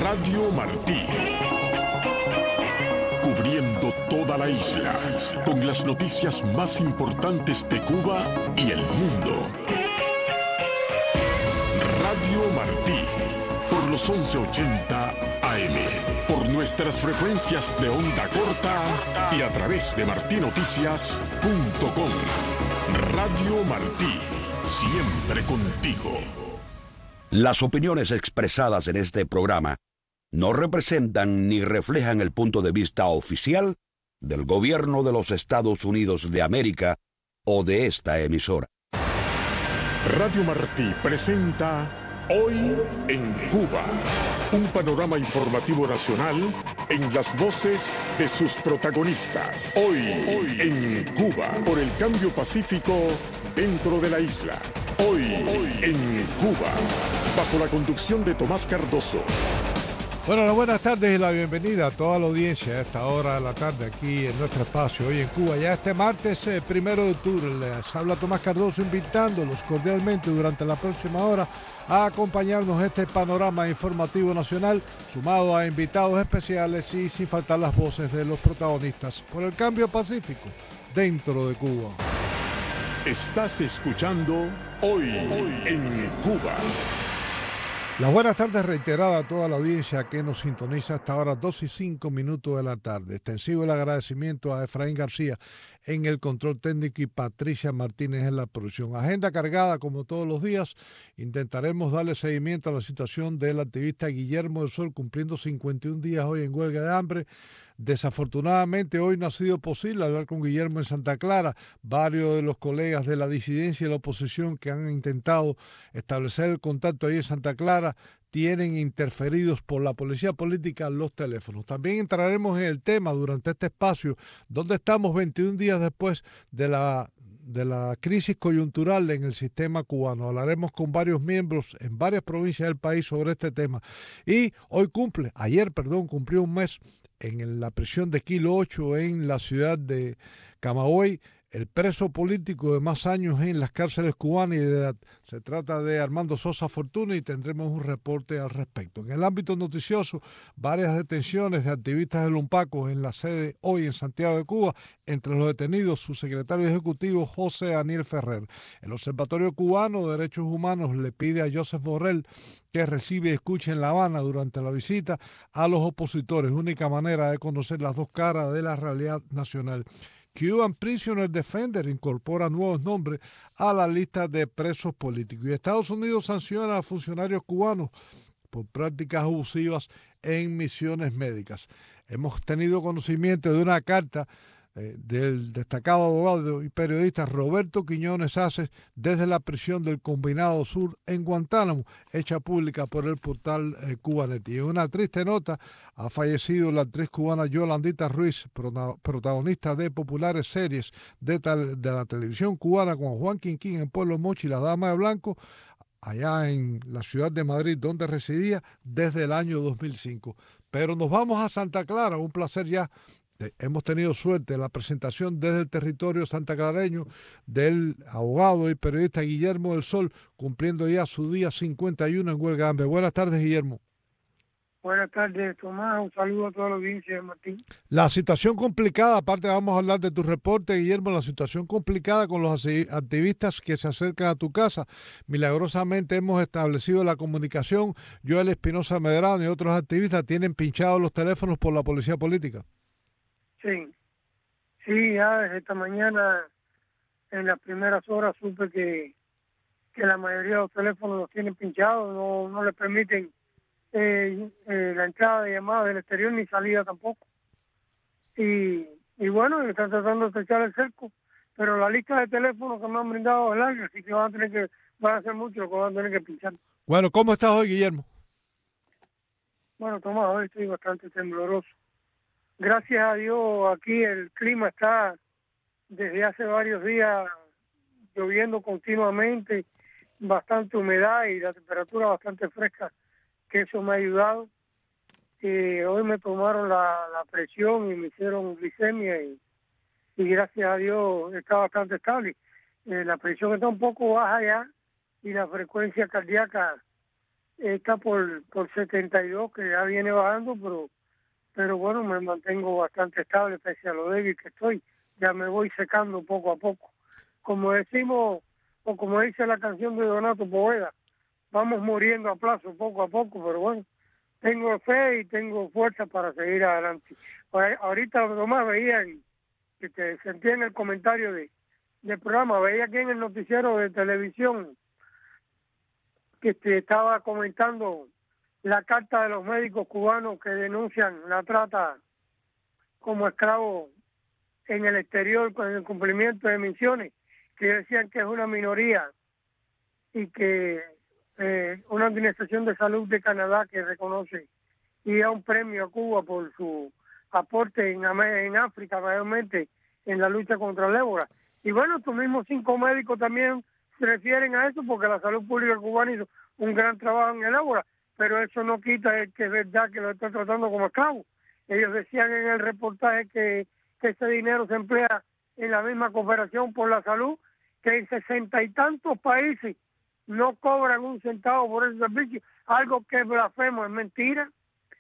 Radio Martí. Cubriendo toda la isla, con las noticias más importantes de Cuba y el mundo. Radio Martí, por los 1180 AM, por nuestras frecuencias de onda corta y a través de martinoticias.com. Radio Martí, siempre contigo. Las opiniones expresadas en este programa no representan ni reflejan el punto de vista oficial del gobierno de los Estados Unidos de América o de esta emisora. Radio Martí presenta Hoy en Cuba, un panorama informativo nacional en las voces de sus protagonistas. Hoy en Cuba, por el cambio pacífico dentro de la isla. Hoy en Cuba, bajo la conducción de Tomás Cardoso. Bueno, las buenas tardes y la bienvenida a toda la audiencia a esta hora de la tarde aquí en nuestro espacio, Hoy en Cuba. Ya este martes 1 de octubre les habla Tomás Cardoso invitándolos cordialmente durante la próxima hora a acompañarnos en este panorama informativo nacional, sumado a invitados especiales y sin faltar las voces de los protagonistas por el cambio pacífico dentro de Cuba. Estás escuchando Hoy en Cuba. Las buenas tardes reiteradas a toda la audiencia que nos sintoniza hasta ahora 2:05 de la tarde. Extensivo el agradecimiento a Efraín García en el control técnico y Patricia Martínez en la producción. Agenda cargada como todos los días. Intentaremos darle seguimiento a la situación del activista Guillermo del Sol, cumpliendo 51 días hoy en huelga de hambre. Desafortunadamente hoy no ha sido posible hablar con Guillermo en Santa Clara. Varios de los colegas de la disidencia y la oposición que han intentado establecer el contacto ahí en Santa Clara tienen interferidos por la policía política los teléfonos. También entraremos en el tema durante este espacio, donde estamos 21 días después de la crisis coyuntural en el sistema cubano. Hablaremos con varios miembros en varias provincias del país sobre este tema. Y ayer cumplió un mes en la prisión de Kilo 8 en la ciudad de Camagüey, el preso político de más años en las cárceles cubanas y de edad. Se trata de Armando Sosa Fortuna y tendremos un reporte al respecto. En el ámbito noticioso, varias detenciones de activistas del UNPACO en la sede hoy en Santiago de Cuba. Entre los detenidos, su secretario ejecutivo José Daniel Ferrer. El Observatorio Cubano de Derechos Humanos le pide a Joseph Borrell que reciba y escuche en La Habana durante la visita a los opositores. Única manera de conocer las dos caras de la realidad nacional. Cuban Prisoner Defender incorpora nuevos nombres a la lista de presos políticos. Y Estados Unidos sanciona a funcionarios cubanos por prácticas abusivas en misiones médicas. Hemos tenido conocimiento de una carta del destacado abogado y periodista Roberto Quiñones Aces desde la prisión del Combinado Sur en Guantánamo, hecha pública por el portal Cubanet. Y en una triste nota, ha fallecido la actriz cubana Yolandita Ruiz, protagonista de populares series de la televisión cubana como Juan Quinquín en Pueblo Mochi y La Dama de Blanco, allá en la ciudad de Madrid, donde residía desde el año 2005. Pero nos vamos a Santa Clara, un placer ya. Hemos tenido suerte en la presentación desde el territorio santaclareño del abogado y periodista Guillermo del Sol, cumpliendo ya su día 51 en huelga de hambre. Buenas tardes, Guillermo. Buenas tardes, Tomás. Un saludo a toda la audiencia de Martín. La situación complicada, aparte vamos a hablar de tu reporte, Guillermo, la situación complicada con los activistas que se acercan a tu casa. Milagrosamente hemos establecido la comunicación. Joel Espinosa Medrano y otros activistas tienen pinchados los teléfonos por la policía política. Sí, ya desde esta mañana, en las primeras horas, supe que la mayoría de los teléfonos los tienen pinchados, no les permiten la entrada de llamadas del exterior ni salida tampoco. Y bueno, están tratando de echar el cerco, pero la lista de teléfonos que me han brindado es larga, así que van a ser muchos los que van a tener que pinchar. Bueno, ¿cómo estás hoy, Guillermo? Bueno, Tomás, hoy estoy bastante tembloroso. Gracias a Dios, aquí el clima está desde hace varios días lloviendo continuamente, bastante humedad y la temperatura bastante fresca, que eso me ha ayudado. Hoy me tomaron la presión y me hicieron glicemia y gracias a Dios está bastante estable. La presión está un poco baja ya y la frecuencia cardíaca está por 72, que ya viene bajando, pero bueno, me mantengo bastante estable pese a lo débil que estoy. Ya me voy secando poco a poco. Como decimos, o como dice la canción de Donato Poveda, vamos muriendo a plazo poco a poco, pero bueno, tengo fe y tengo fuerza para seguir adelante. Ahorita nomás veía, que te sentía en el comentario del programa, veía aquí en el noticiero de televisión que te estaba comentando la carta de los médicos cubanos que denuncian la trata como esclavos en el exterior con el cumplimiento de misiones, que decían que es una minoría y que una administración de salud de Canadá que reconoce y da un premio a Cuba por su aporte en África, mayormente en la lucha contra el ébola. Y bueno, estos mismos 5 médicos también se refieren a eso, porque la salud pública cubana hizo un gran trabajo en el ébola, pero eso no quita que es verdad que lo están tratando como esclavos. Ellos decían en el reportaje que ese dinero se emplea en la misma cooperación por la salud, que en 60 y tantos países no cobran un centavo por ese servicio, algo que es blasfemo, es mentira.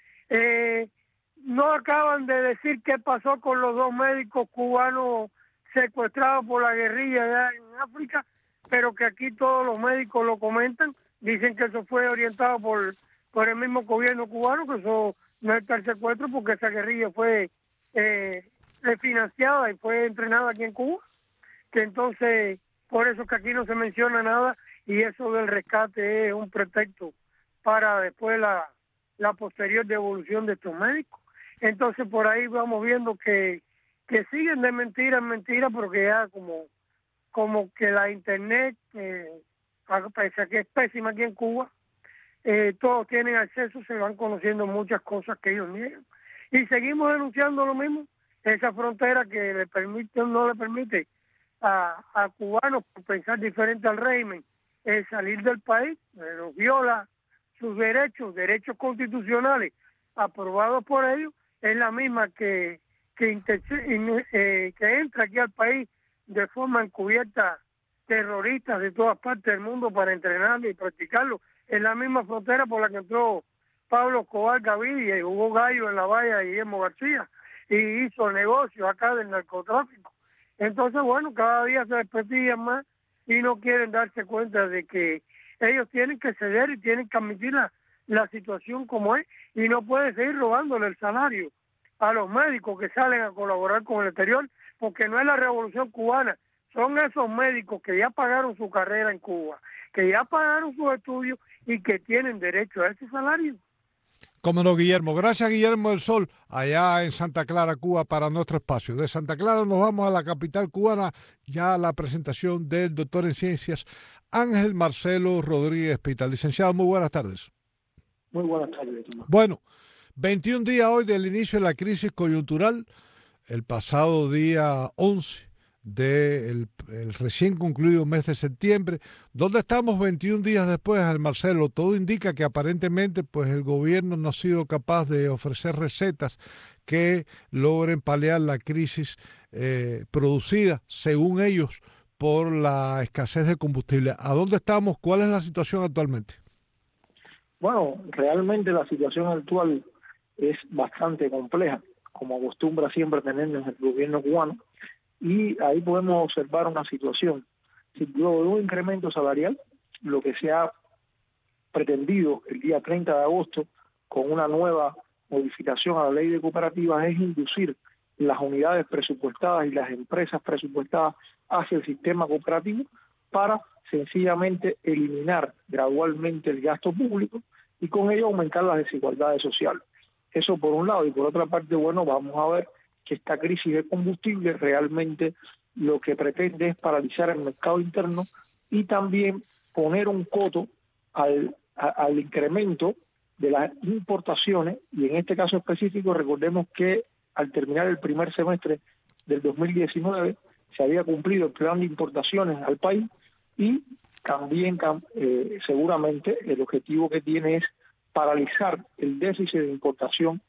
No acaban de decir qué pasó con los 2 médicos cubanos secuestrados por la guerrilla allá en África, pero que aquí todos los médicos lo comentan, dicen que eso fue orientado por el mismo gobierno cubano, que eso no es tal secuestro, porque esa guerrilla fue refinanciada y fue entrenada aquí en Cuba, que entonces por eso que aquí no se menciona nada, y eso del rescate es un pretexto para después la posterior devolución de estos médicos. Entonces por ahí vamos viendo que siguen de mentira en mentira, porque ya como que la internet, pese a que es pésima aquí en Cuba, todos tienen acceso, se van conociendo muchas cosas que ellos niegan. Y seguimos denunciando lo mismo, esa frontera que no le permite a cubanos, por pensar diferente al régimen, salir del país, pero viola sus derechos constitucionales aprobados por ellos, es la misma que entra aquí al país de forma encubierta terroristas de todas partes del mundo para entrenarlo y practicarlo. Es la misma frontera por la que entró Pablo Escobar Gaviria y Hugo Gallo en La Valla y Guillermo García, y hizo negocios acá del narcotráfico. Entonces, bueno, cada día se desprestigian más y no quieren darse cuenta de que ellos tienen que ceder y tienen que admitir la situación como es, y no pueden seguir robándole el salario a los médicos que salen a colaborar con el exterior, porque no es la revolución cubana, son esos médicos que ya pagaron su carrera en Cuba, que ya pagaron sus estudios y que tienen derecho a ese salario. Cómo no, Guillermo. Gracias, Guillermo del Sol, allá en Santa Clara, Cuba, para nuestro espacio. De Santa Clara nos vamos a la capital cubana, ya a la presentación del doctor en ciencias Ángel Marcelo Rodríguez Pita. Licenciado, muy buenas tardes. Muy buenas tardes, Tomás. Bueno, 21 días hoy del inicio de la crisis coyuntural, el pasado día 11 del recién concluido mes de septiembre. ¿Dónde estamos 21 días después, Marcelo? Todo indica que aparentemente pues el gobierno no ha sido capaz de ofrecer recetas que logren paliar la crisis producida, según ellos, por la escasez de combustible. ¿A dónde estamos? ¿Cuál es la situación actualmente? Bueno, realmente la situación actual es bastante compleja, como acostumbra siempre tenernos el gobierno cubano, y ahí podemos observar una situación. Si luego de un incremento salarial, lo que se ha pretendido el día 30 de agosto con una nueva modificación a la ley de cooperativas es inducir las unidades presupuestadas y las empresas presupuestadas hacia el sistema cooperativo para sencillamente eliminar gradualmente el gasto público y con ello aumentar las desigualdades sociales. Eso por un lado, y por otra parte, bueno, vamos a ver que esta crisis de combustible realmente lo que pretende es paralizar el mercado interno y también poner un coto al incremento de las importaciones, y en este caso específico recordemos que al terminar el primer semestre del 2019 se había cumplido el plan de importaciones al país, y también seguramente el objetivo que tiene es paralizar el déficit de importación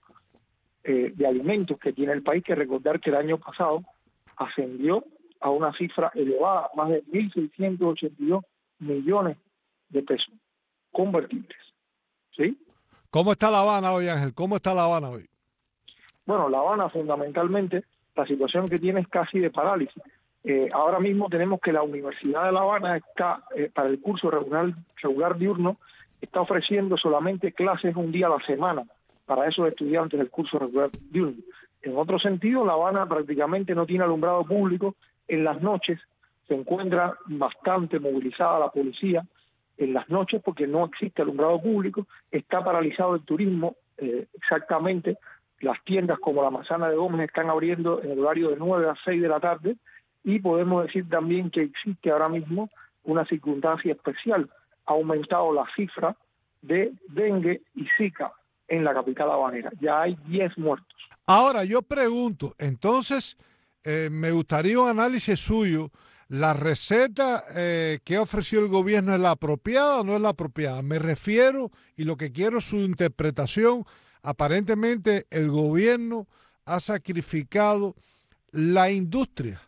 de alimentos que tiene el país, que recordar que el año pasado ascendió a una cifra elevada, más de 1.682 millones de pesos convertibles. ¿sí? ¿Cómo está La Habana hoy, Ángel? ¿Cómo está La Habana hoy? Bueno, La Habana fundamentalmente la situación que tiene es casi de parálisis. Ahora mismo tenemos que la Universidad de La Habana está, para el curso regular diurno, está ofreciendo solamente clases un día a la semana para esos estudiantes del curso regular diurno. En otro sentido, La Habana prácticamente no tiene alumbrado público. En las noches se encuentra bastante movilizada la policía en las noches porque no existe alumbrado público. Está paralizado el turismo, exactamente. Las tiendas como la Manzana de Gómez están abriendo en el horario de 9 a 6 de la tarde, y podemos decir también que existe ahora mismo una circunstancia especial. Ha aumentado la cifra de dengue y zika en la capital habanera. Ya hay 10 muertos. Ahora yo pregunto, entonces me gustaría un análisis suyo. ¿La receta que ha ofrecido el gobierno es la apropiada o no es la apropiada? Me refiero, y lo que quiero es su interpretación. Aparentemente el gobierno ha sacrificado la industria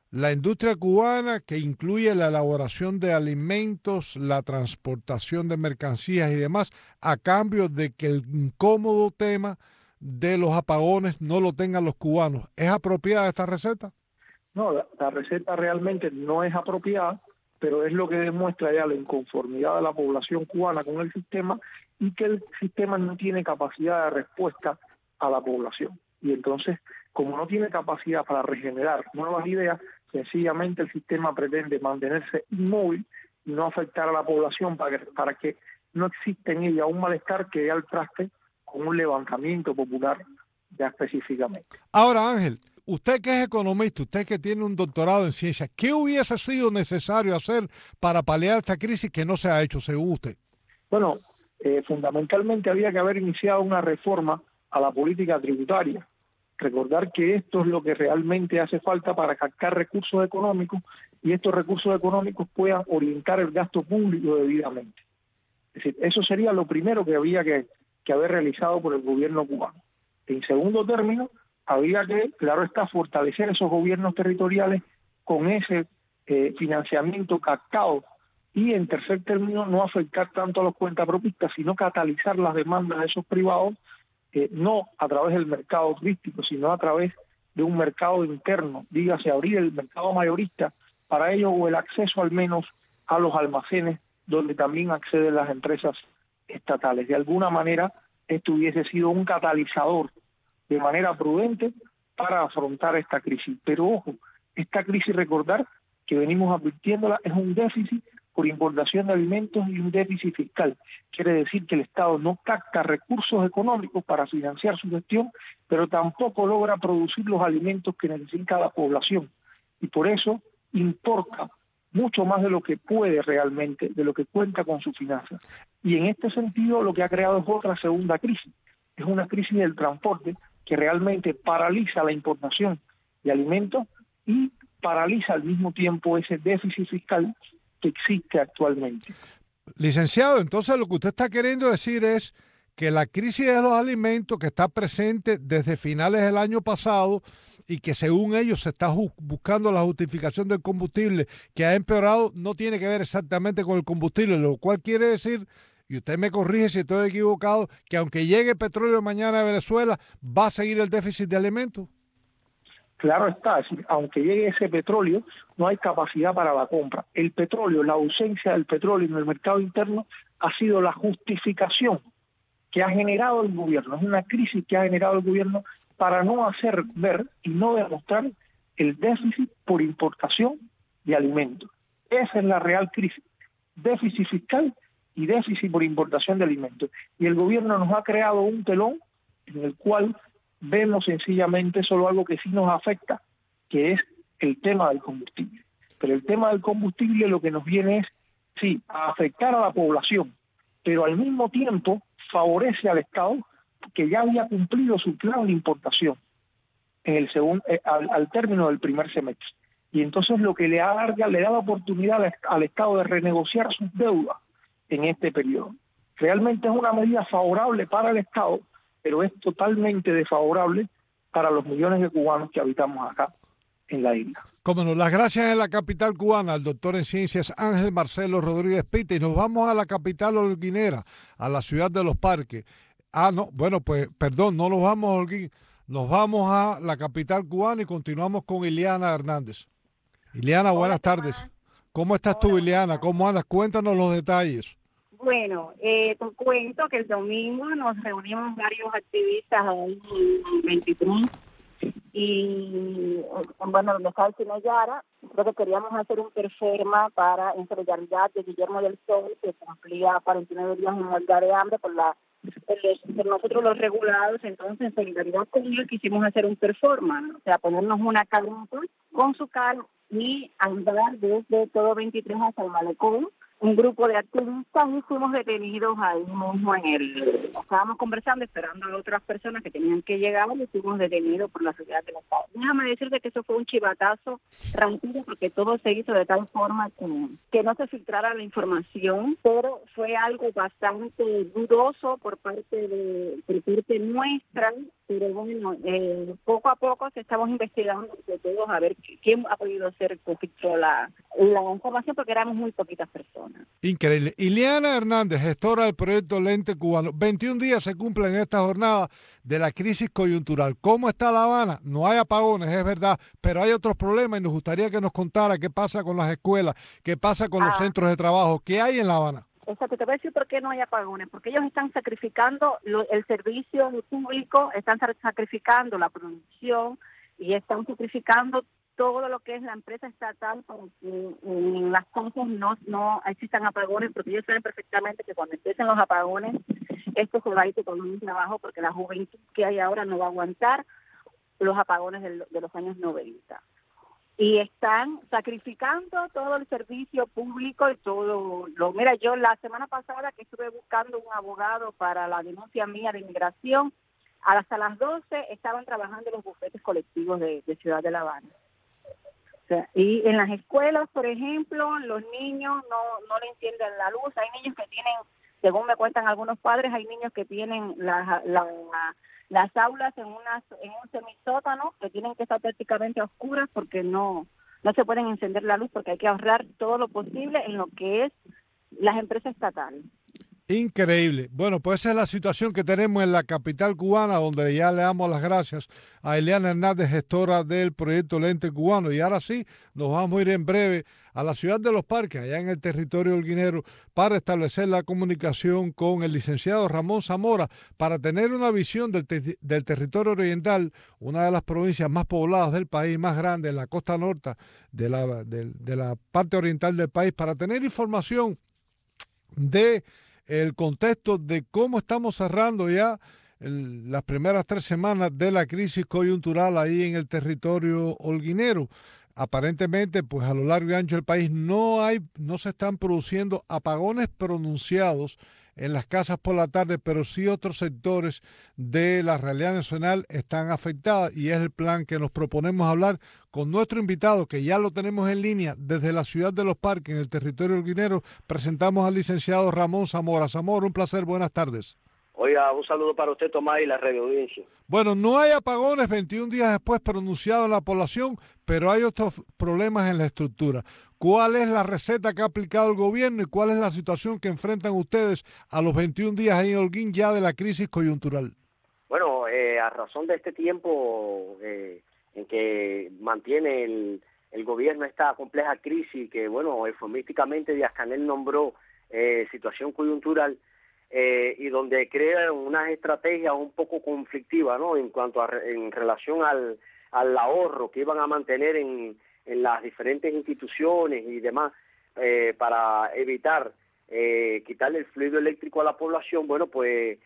cubana, que incluye la elaboración de alimentos, la transportación de mercancías y demás, a cambio de que el incómodo tema de los apagones no lo tengan los cubanos. ¿Es apropiada esta receta? No, la receta realmente no es apropiada, pero es lo que demuestra ya la inconformidad de la población cubana con el sistema, y que el sistema no tiene capacidad de respuesta a la población. Y entonces, como no tiene capacidad para regenerar nuevas ideas, sencillamente el sistema pretende mantenerse inmóvil y no afectar a la población para que no exista en ella un malestar que dé al traste con un levantamiento popular ya específicamente. Ahora, Ángel, usted que es economista, usted que tiene un doctorado en ciencia, ¿qué hubiese sido necesario hacer para paliar esta crisis que no se ha hecho, según usted? Bueno, fundamentalmente había que haber iniciado una reforma a la política tributaria. Recordar que esto es lo que realmente hace falta para captar recursos económicos, y estos recursos económicos puedan orientar el gasto público debidamente. Es decir, eso sería lo primero que había que haber realizado por el gobierno cubano. En segundo término, había que, claro está, fortalecer esos gobiernos territoriales con ese financiamiento captado, y en tercer término, no afectar tanto a los cuentapropistas, sino catalizar las demandas de esos privados, no a través del mercado turístico, sino a través de un mercado interno, dígase abrir el mercado mayorista para ello, o el acceso al menos a los almacenes donde también acceden las empresas estatales. De alguna manera, esto hubiese sido un catalizador de manera prudente para afrontar esta crisis. Pero ojo, esta crisis, recordar que venimos advirtiéndola, es un déficit por importación de alimentos y un déficit fiscal. Quiere decir que el Estado no capta recursos económicos para financiar su gestión, pero tampoco logra producir los alimentos que necesita la población. Y por eso importa mucho más de lo que puede realmente, de lo que cuenta con sus finanzas. Y en este sentido, lo que ha creado es otra segunda crisis. Es una crisis del transporte que realmente paraliza la importación de alimentos y paraliza al mismo tiempo ese déficit fiscal que existe actualmente. Licenciado, entonces lo que usted está queriendo decir es que la crisis de los alimentos, que está presente desde finales del año pasado y que según ellos se está buscando la justificación del combustible, que ha empeorado, no tiene que ver exactamente con el combustible, lo cual quiere decir, y usted me corrige si estoy equivocado, que aunque llegue petróleo mañana a Venezuela, va a seguir el déficit de alimentos. Claro está, es decir, aunque llegue ese petróleo, no hay capacidad para la compra. El petróleo, la ausencia del petróleo en el mercado interno ha sido la justificación que ha generado el gobierno. Es una crisis que ha generado el gobierno para no hacer ver y no demostrar el déficit por importación de alimentos. Esa es la real crisis, déficit fiscal y déficit por importación de alimentos. Y el gobierno nos ha creado un telón en el cual vemos sencillamente solo algo que sí nos afecta, que es el tema del combustible. Pero el tema del combustible lo que nos viene es, sí, a afectar a la población, pero al mismo tiempo favorece al Estado, que ya había cumplido su plan de importación en el al término del primer semestre. Y entonces lo que le da la oportunidad al Estado de renegociar sus deudas en este periodo. Realmente es una medida favorable para el Estado, pero es totalmente desfavorable para los millones de cubanos que habitamos acá. en la isla. Como no, las gracias en la capital cubana al doctor en ciencias Ángel Marcelo Rodríguez Pita, y nos vamos a la capital holguinera, a la ciudad de Los Parques. No, bueno, pues perdón, no nos vamos a Holguín, nos vamos a la capital cubana y continuamos con Ileana Hernández. Ileana, buenas tardes. ¿Cómo estás tú, Ileana? ¿Cómo andas? Cuéntanos los detalles. Bueno, te cuento que el domingo nos reunimos varios activistas ahí en 23 y bueno, donde está el cine Yara. Creo que queríamos hacer un performance en solidaridad de Guillermo del Sol, que cumplía 49 días en huelga de hambre por nosotros los regulados. Entonces, en solidaridad con ellos quisimos hacer un performance, o sea, ponernos una carreta con su carro y andar desde todo 23 hasta el malecón. Un grupo de activistas, y fuimos detenidos ahí mismo estábamos conversando, esperando a otras personas que tenían que llegar, y fuimos detenidos por la seguridad del Estado. Déjame decirte que eso fue un chivatazo rápido, porque todo se hizo de tal forma que no se filtrara la información, pero fue algo bastante dudoso por parte nuestra. Pero bueno, poco a poco se estamos investigando entre todos a ver quién ha podido ser que filtró la información, porque éramos muy poquitas personas. Increíble. Ileana Hernández, gestora del proyecto Lente Cubano. 21 días se cumplen en esta jornada de la crisis coyuntural. ¿Cómo está La Habana? No hay apagones, es verdad, pero hay otros problemas, y nos gustaría que nos contara qué pasa con las escuelas, qué pasa con los centros de trabajo, qué hay en La Habana. Exacto, te voy a decir por qué no hay apagones, porque ellos están sacrificando el servicio público, están sacrificando la producción y están sacrificando todo lo que es la empresa estatal para que en las cosas no existan apagones, porque ellos saben perfectamente que cuando empiecen los apagones, esto se va a ir con un trabajo, porque la juventud que hay ahora no va a aguantar los apagones de los años 90. Y están sacrificando todo el servicio público y todo mira, yo la semana pasada que estuve buscando un abogado para la denuncia mía de inmigración, hasta las 12 estaban trabajando los bufetes colectivos de Ciudad de La Habana. O sea, y en las escuelas, por ejemplo, los niños no le encienden la luz. Hay niños que tienen, según me cuentan algunos padres, hay niños que tienen las aulas en un semisótano, que tienen que estar prácticamente a oscuras porque no se pueden encender la luz, porque hay que ahorrar todo lo posible en lo que es las empresas estatales. Increíble. Bueno, pues esa es la situación que tenemos en la capital cubana, donde ya le damos las gracias a Ileana Hernández, gestora del proyecto Lente Cubano. Y ahora sí, nos vamos a ir en breve a la ciudad de Los Parques, allá en el territorio holguinero, para establecer la comunicación con el licenciado Ramón Zamora, para tener una visión del territorio oriental, una de las provincias más pobladas del país, más grande, en la costa norte de la parte oriental del país, para tener información de el contexto de cómo estamos cerrando ya las primeras 3 semanas de la crisis coyuntural ahí en el territorio holguinero. Aparentemente, pues a lo largo y ancho del país no se están produciendo apagones pronunciados en las casas por la tarde, pero sí otros sectores de la realidad nacional están afectadas, y es el plan que nos proponemos hablar con nuestro invitado, que ya lo tenemos en línea desde la ciudad de Los Parques, en el territorio holguinero. Presentamos al licenciado Ramón Zamora. Zamora, un placer, buenas tardes. Oiga, un saludo para usted, Tomás, y la radio audiencia. Bueno, no hay apagones 21 días después pronunciados en la población, pero hay otros problemas en la estructura. ¿Cuál es la receta que ha aplicado el gobierno y cuál es la situación que enfrentan ustedes a los 21 días en Holguín ya de la crisis coyuntural? Bueno, a razón de este tiempo en que mantiene el gobierno esta compleja crisis que, bueno, eufemísticamente Díaz-Canel nombró situación coyuntural, y donde crea unas estrategias un poco conflictivas, ¿no?, en relación al ahorro que iban a mantener en las diferentes instituciones y demás, para evitar quitarle el fluido eléctrico a la población. Bueno, pues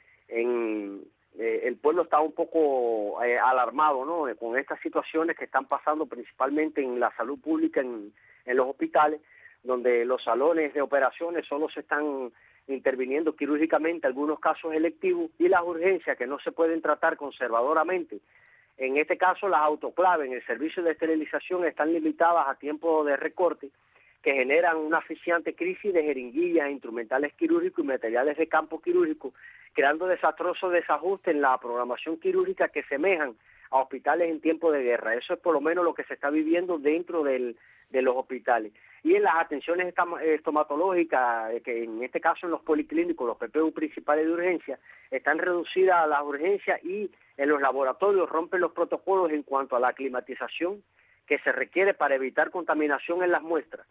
el pueblo está un poco alarmado, ¿no?, con estas situaciones que están pasando principalmente en la salud pública, en los hospitales, donde los salones de operaciones solo se están interviniendo quirúrgicamente algunos casos electivos, y las urgencias que no se pueden tratar conservadoramente. En este caso, las autoclaves en el servicio de esterilización están limitadas a tiempo de recorte, que generan una asfixiante crisis de jeringuillas, instrumentales quirúrgicos y materiales de campo quirúrgico, creando desastrosos desajustes en la programación quirúrgica que semejan a hospitales en tiempo de guerra. Eso es por lo menos lo que se está viviendo dentro de los hospitales. Y en las atenciones estomatológicas, que en este caso en los policlínicos, los PPU principales de urgencia, están reducidas a las urgencias, y en los laboratorios rompen los protocolos en cuanto a la climatización que se requiere para evitar contaminación en las muestras.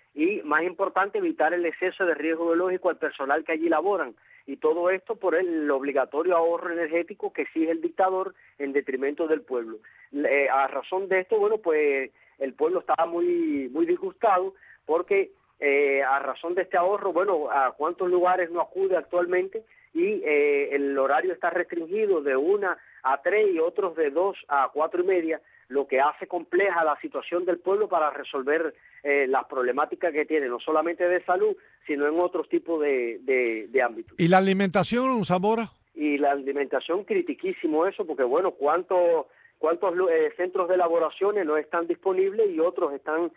Y más importante, evitar el exceso de riesgo biológico al personal que allí laboran, y todo esto por el obligatorio ahorro energético que exige el dictador en detrimento del pueblo. A razón de esto, bueno, pues el pueblo estaba muy disgustado, porque a razón de este ahorro, bueno, a cuántos lugares no acude actualmente, y el horario está restringido de 1 a 3 y otros de 2 a 4:30, lo que hace compleja la situación del pueblo para resolver las problemáticas que tiene, no solamente de salud, sino en otros tipos de ámbitos. ¿Y la alimentación, Zamora? Y la alimentación, critiquísimo eso, porque bueno, ¿cuántos centros de elaboraciones no están disponibles y otros están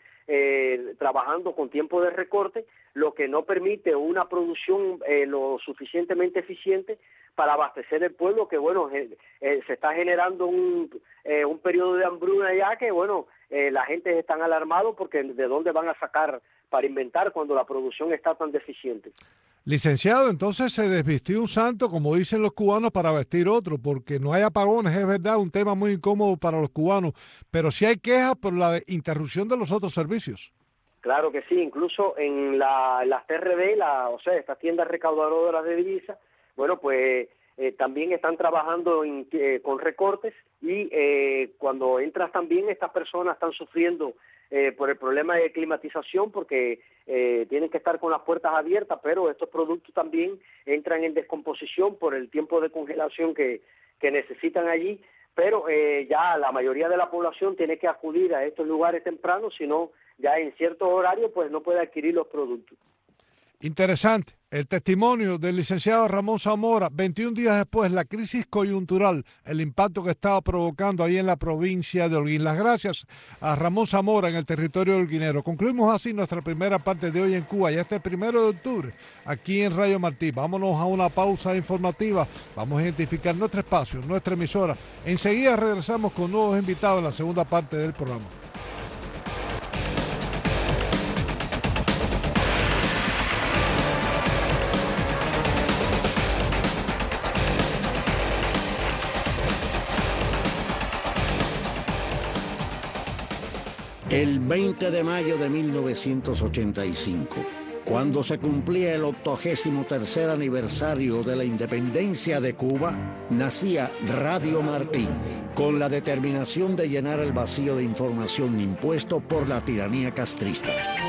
trabajando con tiempo de recorte, lo que no permite una producción lo suficientemente eficiente para abastecer el pueblo, que bueno, se está generando un periodo de hambruna ya que bueno, la gente están alarmados porque de dónde van a sacar para inventar cuando la producción está tan deficiente. Licenciado, entonces se desvistió un santo, como dicen los cubanos, para vestir otro, porque no hay apagones, es verdad, un tema muy incómodo para los cubanos, pero sí hay quejas por la interrupción de los otros servicios. Claro que sí, incluso en las TRD, o sea, estas tiendas recaudadoras de divisas, bueno, pues también están trabajando con recortes, y cuando entras también estas personas están sufriendo por el problema de climatización, porque tienen que estar con las puertas abiertas, pero estos productos también entran en descomposición por el tiempo de congelación que necesitan allí, pero ya la mayoría de la población tiene que acudir a estos lugares temprano, si no, ya en ciertos horarios pues no puede adquirir los productos. Interesante el testimonio del licenciado Ramón Zamora, 21 días después, la crisis coyuntural, el impacto que estaba provocando ahí en la provincia de Holguín. Las gracias a Ramón Zamora en el territorio holguinero. Concluimos así nuestra primera parte de hoy en Cuba, ya este 1 de octubre, aquí en Radio Martí. Vámonos a una pausa informativa, vamos a identificar nuestro espacio, nuestra emisora. Enseguida regresamos con nuevos invitados en la segunda parte del programa. El 20 de mayo de 1985, cuando se cumplía el 83º aniversario de la independencia de Cuba, nacía Radio Martí, con la determinación de llenar el vacío de información impuesto por la tiranía castrista.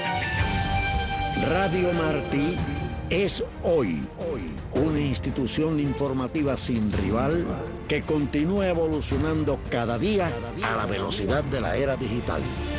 Radio Martí es hoy una institución informativa sin rival que continúa evolucionando cada día a la velocidad de la era digital.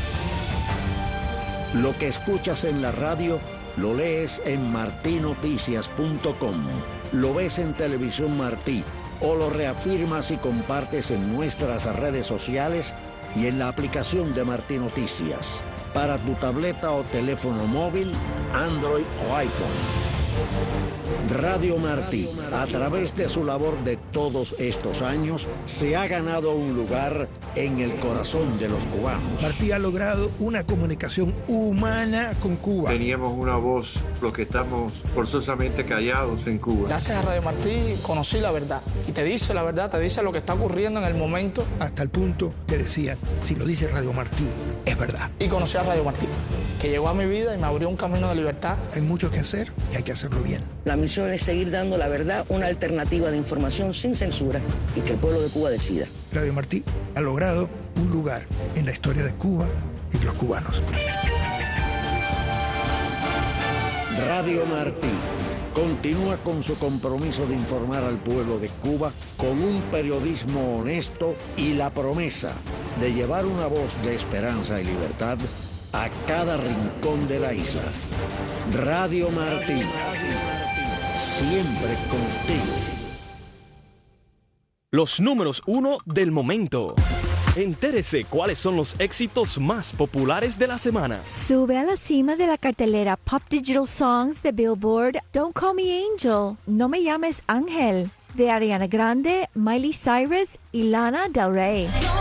Lo que escuchas en la radio lo lees en martinoticias.com, lo ves en Televisión Martí o lo reafirmas y compartes en nuestras redes sociales y en la aplicación de Martí Noticias para tu tableta o teléfono móvil, Android o iPhone. Radio Martí, a través de su labor de todos estos años, se ha ganado un lugar en el corazón de los cubanos. Martí ha logrado una comunicación humana con Cuba. Teníamos una voz, los que estamos forzosamente callados en Cuba. Gracias a Radio Martí conocí la verdad. Y te dice la verdad, te dice lo que está ocurriendo en el momento. Hasta el punto que decían, si lo dice Radio Martí, es verdad. Y conocí a Radio Martí, que llegó a mi vida y me abrió un camino de libertad. Hay mucho que hacer y hay que hacerlo bien. La misión es seguir dando la verdad, una alternativa de información sin censura y que el pueblo de Cuba decida. Radio Martí ha logrado un lugar en la historia de Cuba y de los cubanos. Radio Martí continúa con su compromiso de informar al pueblo de Cuba con un periodismo honesto y la promesa de llevar una voz de esperanza y libertad a cada rincón de la isla. Radio Martí, siempre contigo. Los números 1 del momento. Entérese cuáles son los éxitos más populares de la semana. Sube a la cima de la cartelera Pop Digital Songs de Billboard Don't Call Me Angel, No Me Llames Ángel, de Ariana Grande, Miley Cyrus y Lana Del Rey.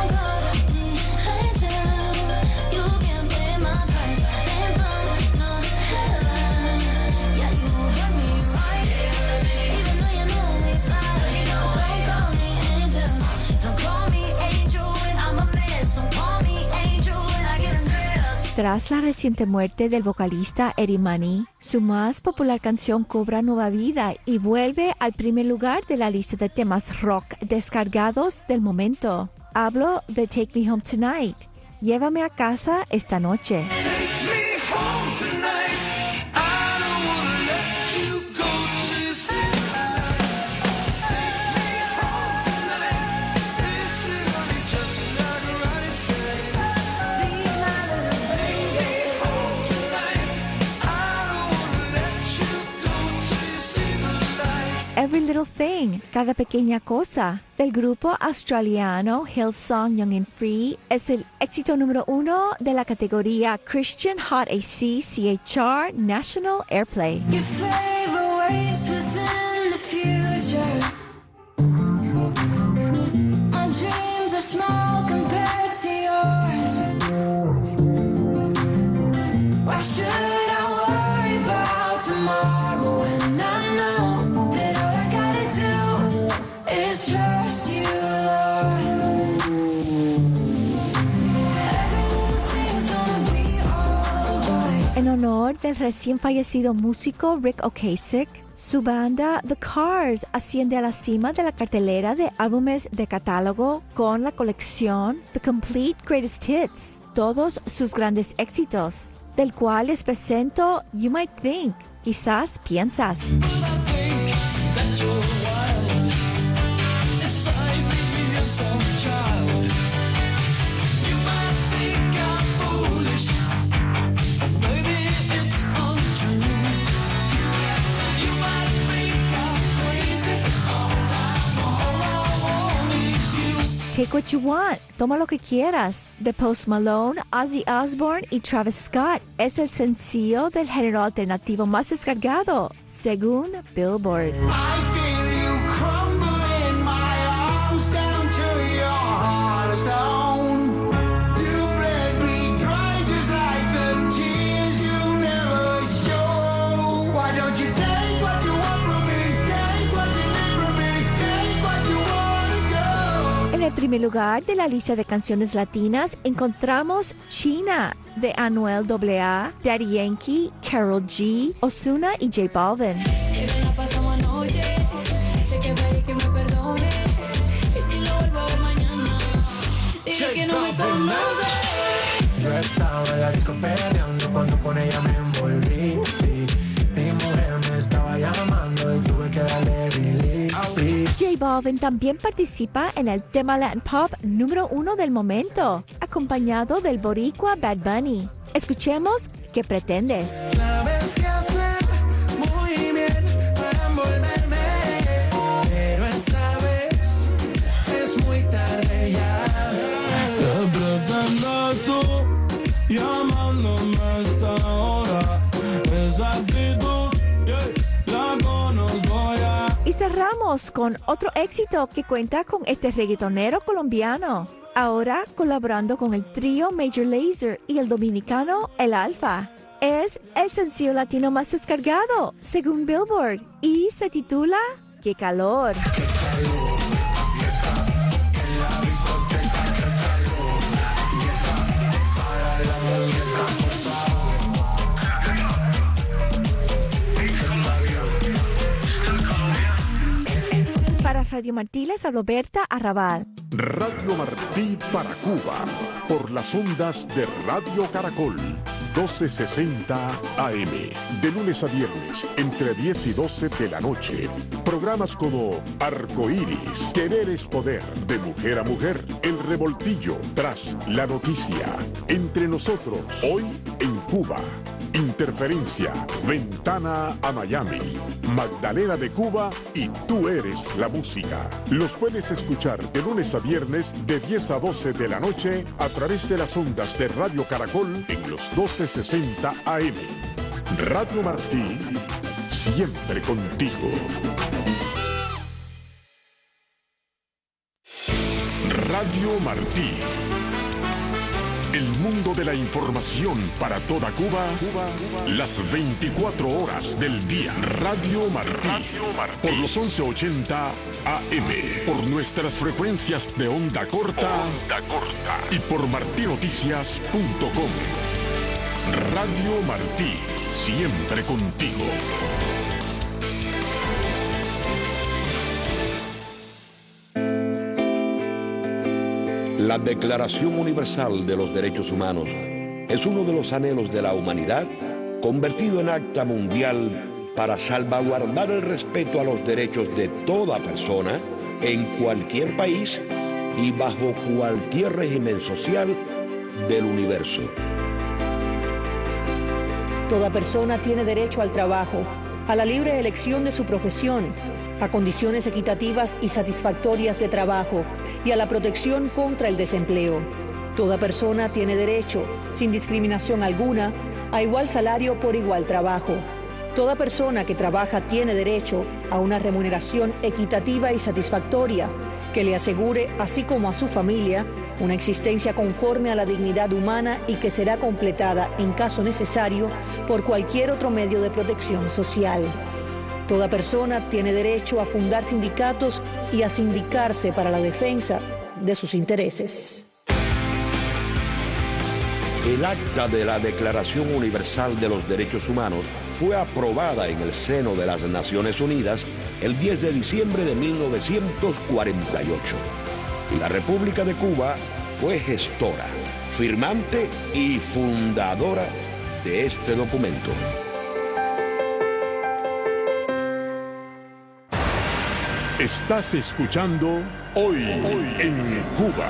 Tras la reciente muerte del vocalista Eddie Money, su más popular canción cobra nueva vida y vuelve al primer lugar de la lista de temas rock descargados del momento. Hablo de Take Me Home Tonight. Llévame a casa esta noche. Every Little Thing, cada pequeña cosa, del grupo australiano Hillsong Young and Free, es el éxito número 1 de la categoría Christian Hot AC CHR National Airplay. Your favor waits within the future. My dreams are small compared to yours. Why should I worry about tomorrow when I know trust you, Lord. Everything's gonna be alright. En honor del recién fallecido músico Rick Ocasek, su banda The Cars asciende a la cima de la cartelera de álbumes de catálogo con la colección The Complete Greatest Hits, todos sus grandes éxitos, del cual les presento You Might Think, quizás piensas. Some child. You might think I'm foolish, maybe it's untrue. You might think I'm crazy. All I want is you. Take What You Want, toma lo que quieras, de Post Malone, Ozzy Osbourne y Travis Scott, es el sencillo del género alternativo más descargado, según Billboard. En el primer lugar de la lista de canciones latinas encontramos China, de Anuel AA, Daddy Yankee, Karol G, Ozuna y J Balvin. Yo estaba en la disco peleando cuando con ella me envolví. Sí, mi mujer me estaba llamando y tuve que darle release. J Balvin también participa en el tema Latin Pop número 1 del momento, acompañado del boricua Bad Bunny. Escuchemos ¿Qué pretendes? Sabes qué hacer muy bien para envolverme, pero esta vez es muy tarde ya. ¿Qué pretendes tú llamándome a esta hora? Esa actitud, la conozco ya. Y cerramos con otro éxito que cuenta con este reggaetonero colombiano, ahora colaborando con el trío Major Lazer y el dominicano El Alfa. Es el sencillo latino más descargado, según Billboard, y se titula ¡Qué calor! Para Radio Martí les habló Berta Arrabal. Radio Martí para Cuba, por las ondas de Radio Caracol, 1260 AM, de lunes a viernes, entre 10 y 12 de la noche. Programas como Arcoíris, Querer es Poder, De Mujer a Mujer, El Revoltillo, Tras la Noticia, Entre Nosotros, Hoy en Cuba, Interferencia, Ventana a Miami, Magdalena de Cuba y Tú Eres la Música. Los puedes escuchar de lunes a viernes de 10 a 12 de la noche a través de las ondas de Radio Caracol en los 1260 AM. Radio Martí, siempre contigo. Radio Martí. El mundo de la información para toda Cuba, las 24 horas del día. Radio Martí. Por los 1180 AM. Por nuestras frecuencias de onda corta. Y por martinoticias.com. Radio Martí, siempre contigo. La Declaración Universal de los Derechos Humanos es uno de los anhelos de la humanidad convertido en acta mundial para salvaguardar el respeto a los derechos de toda persona en cualquier país y bajo cualquier régimen social del universo. Toda persona tiene derecho al trabajo, a la libre elección de su profesión, a condiciones equitativas y satisfactorias de trabajo y a la protección contra el desempleo. Toda persona tiene derecho, sin discriminación alguna, a igual salario por igual trabajo. Toda persona que trabaja tiene derecho a una remuneración equitativa y satisfactoria que le asegure, así como a su familia, una existencia conforme a la dignidad humana y que será completada, en caso necesario, por cualquier otro medio de protección social. Toda persona tiene derecho a fundar sindicatos y a sindicarse para la defensa de sus intereses. El acta de la Declaración Universal de los Derechos Humanos fue aprobada en el seno de las Naciones Unidas el 10 de diciembre de 1948. Y la República de Cuba fue gestora, firmante y fundadora de este documento. Estás escuchando Hoy en Cuba.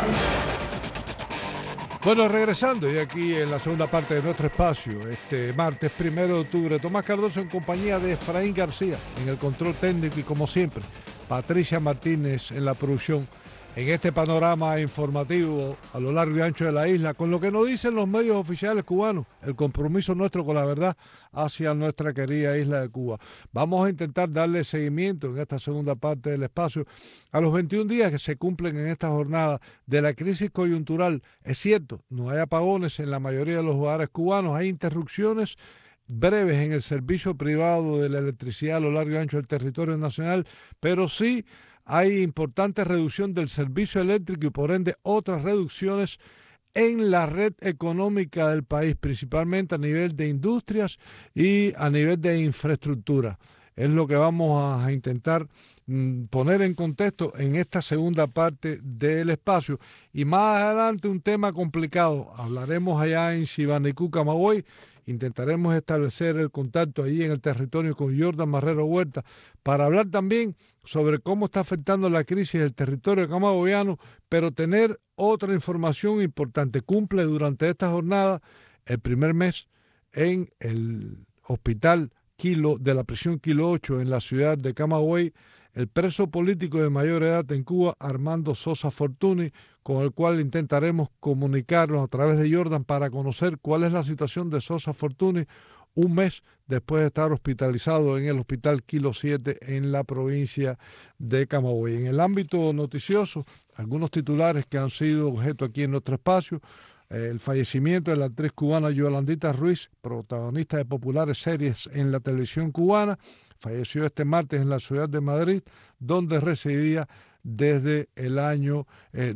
Bueno, regresando y aquí en la segunda parte de nuestro espacio, este martes 1 de octubre, Tomás Cardoso en compañía de Efraín García en el control técnico y como siempre, Patricia Martínez en la producción, en este panorama informativo a lo largo y ancho de la isla, con lo que nos dicen los medios oficiales cubanos, el compromiso nuestro con la verdad hacia nuestra querida isla de Cuba. Vamos a intentar darle seguimiento en esta segunda parte del espacio a los 21 días que se cumplen en esta jornada de la crisis coyuntural. Es cierto, no hay apagones en la mayoría de los hogares cubanos, hay interrupciones breves en el servicio privado de la electricidad a lo largo y ancho del territorio nacional, pero sí hay importante reducción del servicio eléctrico y por ende otras reducciones en la red económica del país, principalmente a nivel de industrias y a nivel de infraestructura. Es lo que vamos a intentar poner en contexto en esta segunda parte del espacio. Y más adelante un tema complicado. Hablaremos allá en Sibanicú, Camagüey. Intentaremos establecer el contacto allí en el territorio con Jordan Marrero Huerta para hablar también sobre cómo está afectando la crisis el territorio camagüeyano, pero tener otra información importante. Cumple durante esta jornada el primer mes en el hospital de la prisión Kilo 8 en la ciudad de Camagüey, el preso político de mayor edad en Cuba, Armando Sosa Fortuny, con el cual intentaremos comunicarnos a través de Jordan para conocer cuál es la situación de Sosa Fortuny un mes después de estar hospitalizado en el hospital Kilo 7 en la provincia de Camagüey. En el ámbito noticioso, algunos titulares que han sido objeto aquí en nuestro espacio: el fallecimiento de la actriz cubana Yolandita Ruiz, protagonista de populares series en la televisión cubana, falleció este martes en la ciudad de Madrid, donde residía desde el año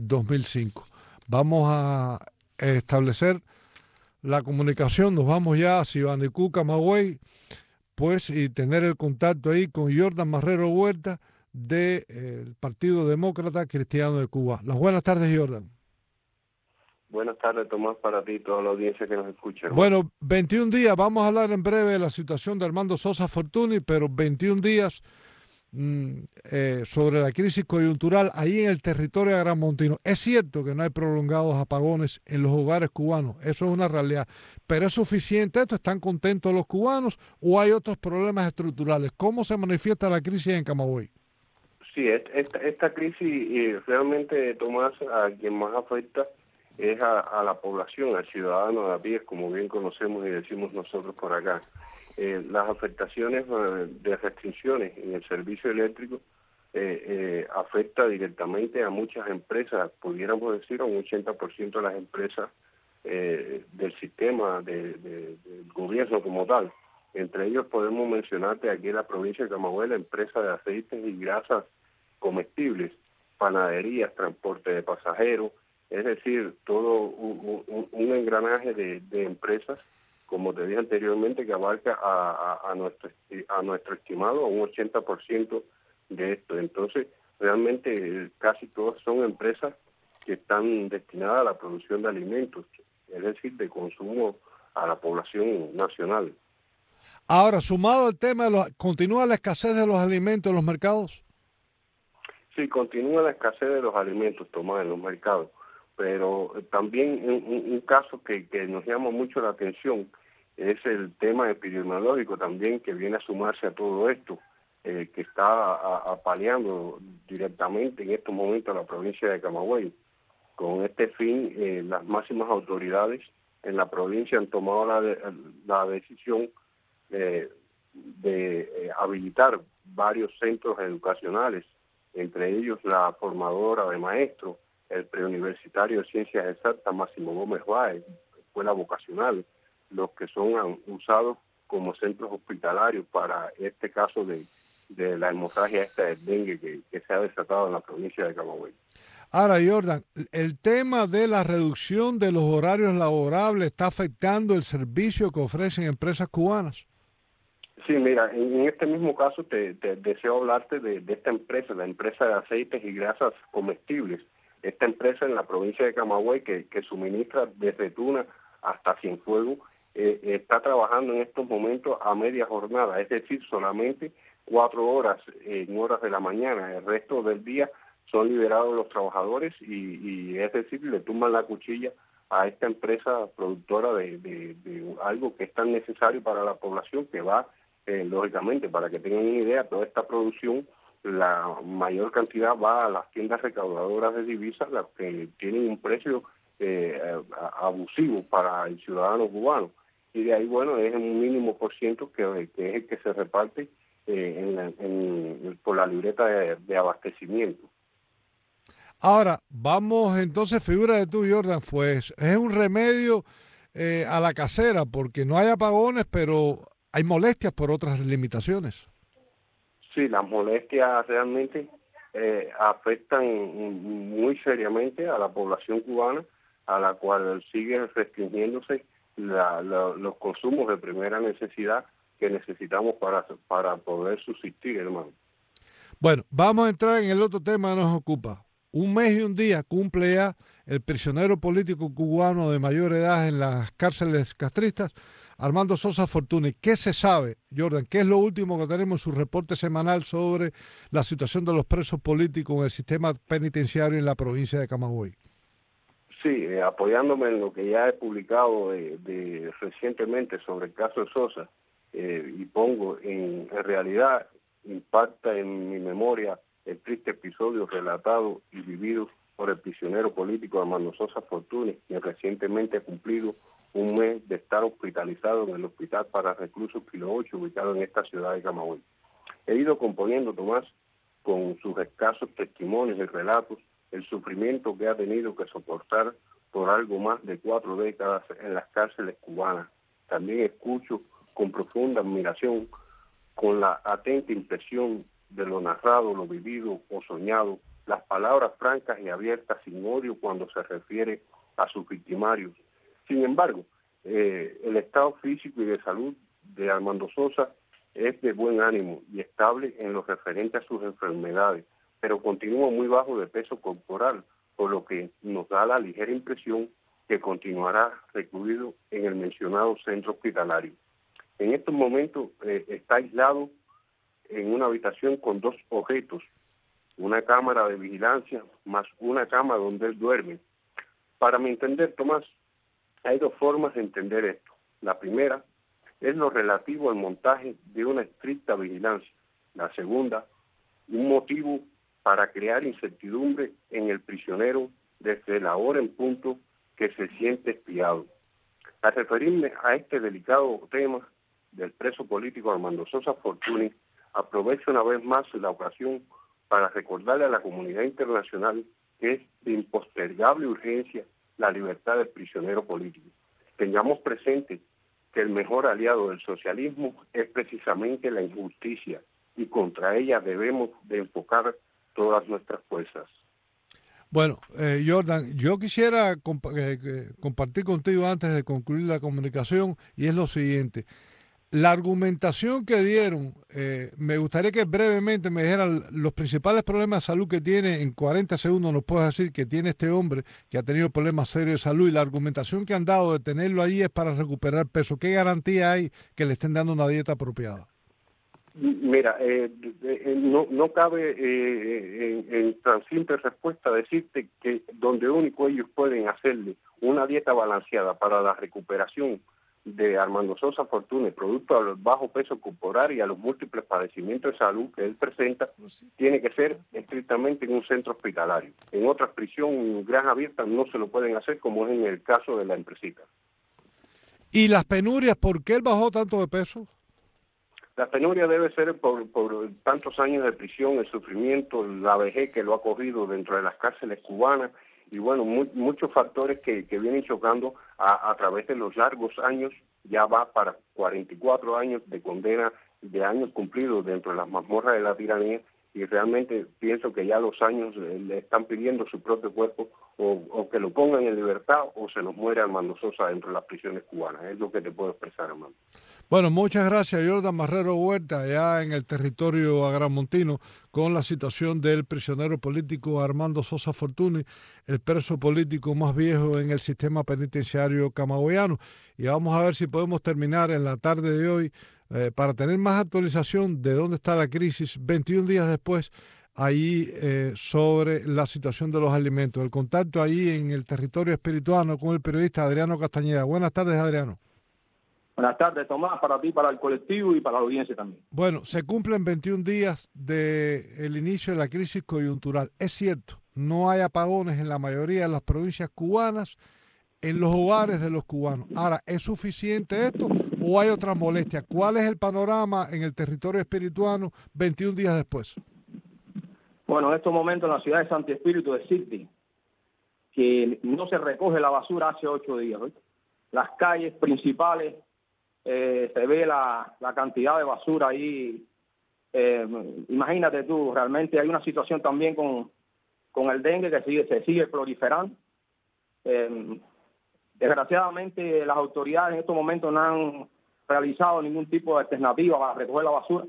2005. Vamos a establecer la comunicación, nos vamos ya a Sibanicú, Camagüey, pues, y tener el contacto ahí con Jordan Marrero Huerta del Partido Demócrata Cristiano de Cuba. Las buenas tardes, Jordan. Buenas tardes, Tomás, para ti y toda la audiencia que nos escucha, hermano. Bueno, 21 días, vamos a hablar en breve de la situación de Armando Sosa Fortuny, pero 21 días sobre la crisis coyuntural ahí en el territorio agramontino. Es cierto que no hay prolongados apagones en los hogares cubanos, eso es una realidad, pero ¿es suficiente esto? ¿Están contentos los cubanos o hay otros problemas estructurales? ¿Cómo se manifiesta la crisis en Camagüey? Sí, esta crisis realmente, Tomás, a quien más afecta es a la población, al ciudadano de a pie, como bien conocemos y decimos nosotros por acá. Las afectaciones de restricciones en el servicio eléctrico afecta directamente a muchas empresas, pudiéramos decir a un 80% de las empresas del sistema del gobierno como tal. Entre ellos podemos mencionarte aquí en la provincia de Camagüey la empresa de aceites y grasas comestibles, panaderías, transporte de pasajeros, es decir, todo un engranaje de empresas como te dije anteriormente, que abarca a nuestro estimado un 80% de esto. Entonces, realmente casi todas son empresas que están destinadas a la producción de alimentos, es decir, de consumo a la población nacional. Ahora, sumado al tema, ¿continúa la escasez de los alimentos en los mercados? Sí, continúa la escasez de los alimentos, Tomás, en los mercados, pero también un caso que nos llama mucho la atención es el tema epidemiológico también, que viene a sumarse a todo esto, que está apaleando directamente en estos momentos a la provincia de Camagüey. Con este fin, las máximas autoridades en la provincia han tomado la decisión de habilitar varios centros educacionales, entre ellos la formadora de maestros, el preuniversitario de Ciencias Exactas Máximo Gómez Báez, escuela vocacional, los que son usados como centros hospitalarios para este caso de la hemorragia esta del dengue que se ha desatado en la provincia de Camagüey. Ahora, Jordan, el tema de la reducción de los horarios laborables está afectando el servicio que ofrecen empresas cubanas. Sí, mira, en este mismo caso te deseo hablarte de esta empresa, la empresa de aceites y grasas comestibles. Esta empresa en la provincia de Camagüey que suministra desde Tuna hasta Cienfuegos, está trabajando en estos momentos a media jornada, es decir, solamente 4 horas en horas de la mañana. El resto del día son liberados los trabajadores y es decir, le tumban la cuchilla a esta empresa productora de algo que es tan necesario para la población, que va, lógicamente, para que tengan una idea, toda esta producción, la mayor cantidad va a las tiendas recaudadoras de divisas, las que tienen un precio abusivo para el ciudadano cubano. Y de ahí, bueno, es un mínimo por ciento que es el que se reparte por la libreta de abastecimiento. Ahora, vamos entonces, figura de tú, Jordan, pues es un remedio a la casera, porque no hay apagones, pero hay molestias por otras limitaciones. Sí, las molestias realmente afectan muy seriamente a la población cubana, a la cual siguen restringiéndose los consumos de primera necesidad que necesitamos para poder subsistir, hermano. Bueno, vamos a entrar en el otro tema que nos ocupa. Un mes y un día cumple ya el prisionero político cubano de mayor edad en las cárceles castristas, Armando Sosa Fortuny. ¿Qué se sabe, Jordan? ¿Qué es lo último que tenemos en su reporte semanal sobre la situación de los presos políticos en el sistema penitenciario en la provincia de Camagüey? Sí, apoyándome en lo que ya he publicado recientemente sobre el caso de Sosa, y pongo en realidad, impacta en mi memoria el triste episodio relatado y vivido por el prisionero político Armando Sosa Fortuny, quien recientemente ha cumplido un mes de estar hospitalizado en el Hospital para Reclusos Kilo 8, ubicado en esta ciudad de Camagüey. He ido componiendo, Tomás, con sus escasos testimonios y relatos, el sufrimiento que ha tenido que soportar por algo más de 4 décadas en las cárceles cubanas. También escucho con profunda admiración, con la atenta impresión de lo narrado, lo vivido o soñado, las palabras francas y abiertas sin odio cuando se refiere a sus victimarios. Sin embargo, el estado físico y de salud de Armando Sosa es de buen ánimo y estable en lo referente a sus enfermedades, pero continúa muy bajo de peso corporal, por lo que nos da la ligera impresión que continuará recluido en el mencionado centro hospitalario. En estos momentos está aislado en una habitación con 2 objetos, una cámara de vigilancia más una cama donde él duerme. Para mi entender, Tomás, hay 2 formas de entender esto. La primera es lo relativo al montaje de una estricta vigilancia. La segunda, un motivo para crear incertidumbre en el prisionero desde la hora en punto que se siente espiado. Al referirme a este delicado tema del preso político Armando Sosa Fortuny, aprovecho una vez más la ocasión para recordarle a la comunidad internacional que es de impostergable urgencia la libertad del prisionero político. Tengamos presente que el mejor aliado del socialismo es precisamente la injusticia y contra ella debemos de enfocar todas nuestras fuerzas. Bueno, Jordan, yo quisiera compartir contigo antes de concluir la comunicación, y es lo siguiente. La argumentación que dieron, me gustaría que brevemente me dijeran los principales problemas de salud que tiene. En 40 segundos nos puedes decir que tiene este hombre que ha tenido problemas serios de salud, y la argumentación que han dado de tenerlo ahí es para recuperar peso. ¿Qué garantía hay que le estén dando una dieta apropiada? Mira, no cabe en tan simple respuesta decirte que donde único ellos pueden hacerle una dieta balanceada para la recuperación de Armando Sosa Fortuny, producto al bajo peso corporal y a los múltiples padecimientos de salud que él presenta, tiene que ser estrictamente en un centro hospitalario. En otras prisiones gran abiertas no se lo pueden hacer, como es en el caso de la empresita. ¿Y las penurias? ¿Por qué él bajó tanto de peso? La penuria debe ser por tantos años de prisión, el sufrimiento, la vejez que lo ha cogido dentro de las cárceles cubanas, y bueno, muchos factores que vienen chocando a través de los largos años. Ya va para 44 años de condena, de años cumplidos dentro de las mazmorras de la tiranía, y realmente pienso que ya los años le están pidiendo su propio cuerpo, o que lo pongan en libertad o se nos muere Armando Sosa dentro de las prisiones cubanas. Es lo que te puedo expresar, hermano. Bueno, muchas gracias, Jordan Marrero Huerta, allá en el territorio agramontino, con la situación del prisionero político Armando Sosa Fortuny, el preso político más viejo en el sistema penitenciario camagüeyano. Y vamos a ver si podemos terminar en la tarde de hoy, para tener más actualización de dónde está la crisis 21 días después, ahí sobre la situación de los alimentos. El contacto ahí en el territorio espirituano con el periodista Adriano Castañeda. Buenas tardes, Adriano. Buenas tardes, Tomás, para ti, para el colectivo y para la audiencia también. Bueno, se cumplen 21 días del inicio de la crisis coyuntural. Es cierto, no hay apagones en la mayoría de las provincias cubanas, en los hogares de los cubanos. Ahora, ¿es suficiente esto o hay otras molestias? ¿Cuál es el panorama en el territorio espirituano 21 días después? Bueno, en estos momentos en la ciudad de Santi Espíritu de Sitio, que no se recoge la basura hace 8 días. ¿Ves? Las calles principales, se ve la cantidad de basura ahí. Imagínate tú, realmente hay una situación también con el dengue que se sigue proliferando. Desgraciadamente las autoridades en estos momentos no han realizado ningún tipo de alternativa para recoger la basura.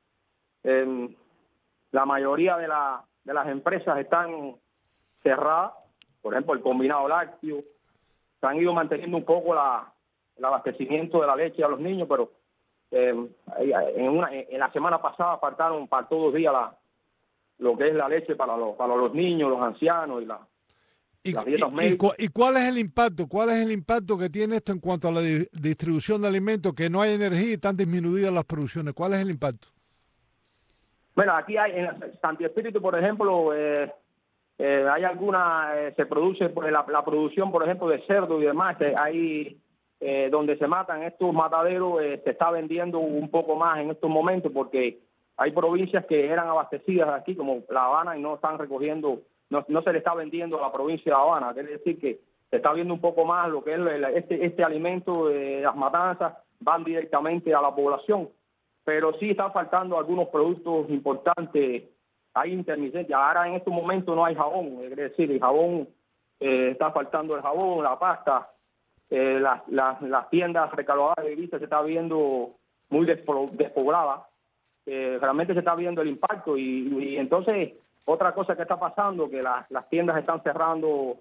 La mayoría de las empresas están cerradas, por ejemplo el combinado lácteo. Se han ido manteniendo un poco el abastecimiento de la leche a los niños, pero en la semana pasada faltaron para todos los días lo que es la leche para los niños, los ancianos y las dietas médicas. ¿Y cuál es el impacto? ¿Cuál es el impacto que tiene esto en cuanto a la distribución de alimentos? Que no hay energía y están disminuidas las producciones. ¿Cuál es el impacto? Bueno, aquí en Santi Espíritu, por ejemplo, hay se produce la producción, por ejemplo, de cerdo y demás. Hay donde se matan estos mataderos, se está vendiendo un poco más en estos momentos, porque hay provincias que eran abastecidas aquí, como La Habana, y no están recogiendo, no se le está vendiendo a la provincia de La Habana. Quiere decir que se está viendo un poco más lo que es este alimento de las matanzas, van directamente a la población. Pero sí están faltando algunos productos importantes, hay intermitencia. Ahora en estos momentos no hay jabón, es decir, el jabón, está faltando el jabón, la pasta, las tiendas recaloradas de vistas se está viendo muy despobladas, realmente se está viendo el impacto y entonces otra cosa que está pasando, que las tiendas están cerrando,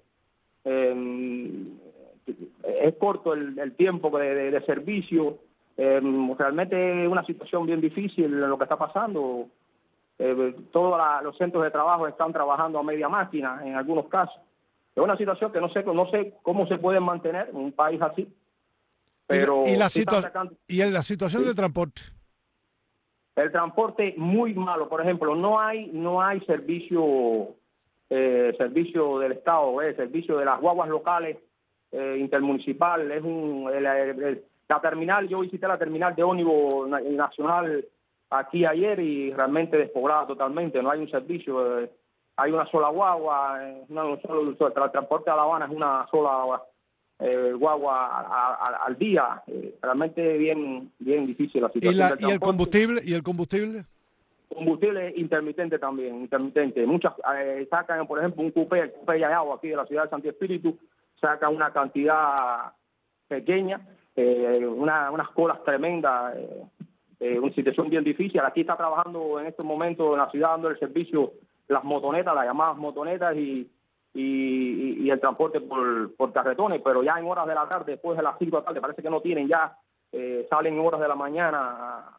es corto el tiempo de servicio. Realmente es una situación bien difícil en lo que está pasando. Todos los centros de trabajo están trabajando a media máquina en algunos casos. Es una situación que no sé cómo se puede mantener en un país así. Pero ¿Y la situación del transporte? El transporte muy malo. Por ejemplo, no hay servicio del Estado, servicio de las guaguas locales, intermunicipal. Es la terminal, yo visité la terminal de ómnibus nacional aquí ayer y realmente despoblada totalmente, no hay un servicio, hay una sola guagua, el transporte a La Habana es una sola guagua al día, realmente bien difícil la situación del transporte. ¿Y el combustible? Combustible intermitente también, intermitente. Muchas sacan, por ejemplo, el cupé Yayagua aquí de la ciudad de Santi Espíritu, sacan una cantidad pequeña, unas colas tremendas, una situación bien difícil. Aquí está trabajando en este momento en la ciudad dando el servicio las motonetas, las llamadas motonetas y el transporte por carretones, pero ya en horas de la tarde, después de las 5 de la tarde, parece que no tienen ya, salen en horas de la mañana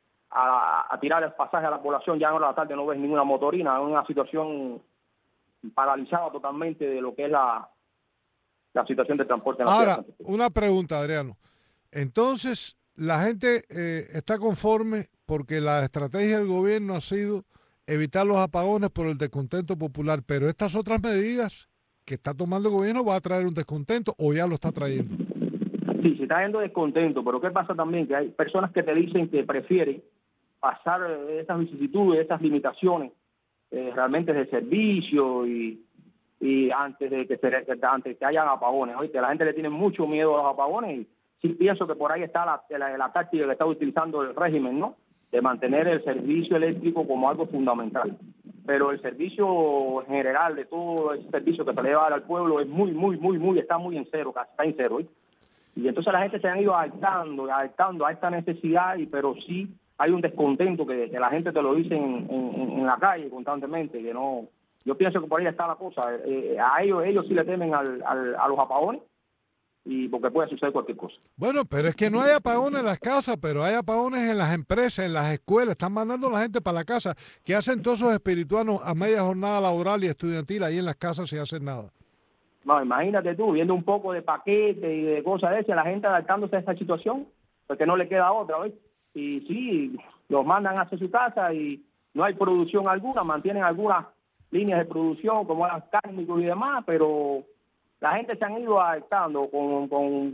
a tirar el pasaje a la población. Ya en horas de la tarde no ves ninguna motorina, es una situación paralizada totalmente de lo que es la situación de transporte en la ciudad. Ahora, una pregunta, Adriano. Entonces, la gente está conforme porque la estrategia del gobierno ha sido evitar los apagones por el descontento popular, pero estas otras medidas que está tomando el gobierno va a traer un descontento, ¿o ya lo está trayendo? Sí, se está trayendo descontento, pero ¿qué pasa también? Que hay personas que te dicen que prefieren pasar esas vicisitudes, esas limitaciones realmente de servicio y antes de que hayan apagones. Oíste, la gente le tiene mucho miedo a los apagones y sí pienso que por ahí está la táctica que está utilizando el régimen, ¿no? De mantener el servicio eléctrico como algo fundamental. Pero el servicio general de todo ese servicio que se le va a dar al pueblo es está muy en cero, casi está en cero. ¿sí? Y entonces la gente se ha ido adaptando a esta necesidad, pero sí hay un descontento que la gente te lo dice en la calle constantemente, que no. Yo pienso que por ahí está la cosa. A ellos sí le temen a los apagones, y porque puede suceder cualquier cosa. Bueno, pero es que no hay apagones en las casas, pero hay apagones en las empresas, en las escuelas. Están mandando a la gente para la casa. ¿Qué hacen todos esos espirituanos a media jornada laboral y estudiantil ahí en las casas sin hacer nada? No, imagínate tú, viendo un poco de paquete y de cosas de esas, la gente adaptándose a esta situación, porque no le queda otra, ¿ves? Y sí, los mandan hacia su casa y no hay producción alguna, mantienen algunas líneas de producción como eran cárnicos y demás, pero la gente se han ido adaptando con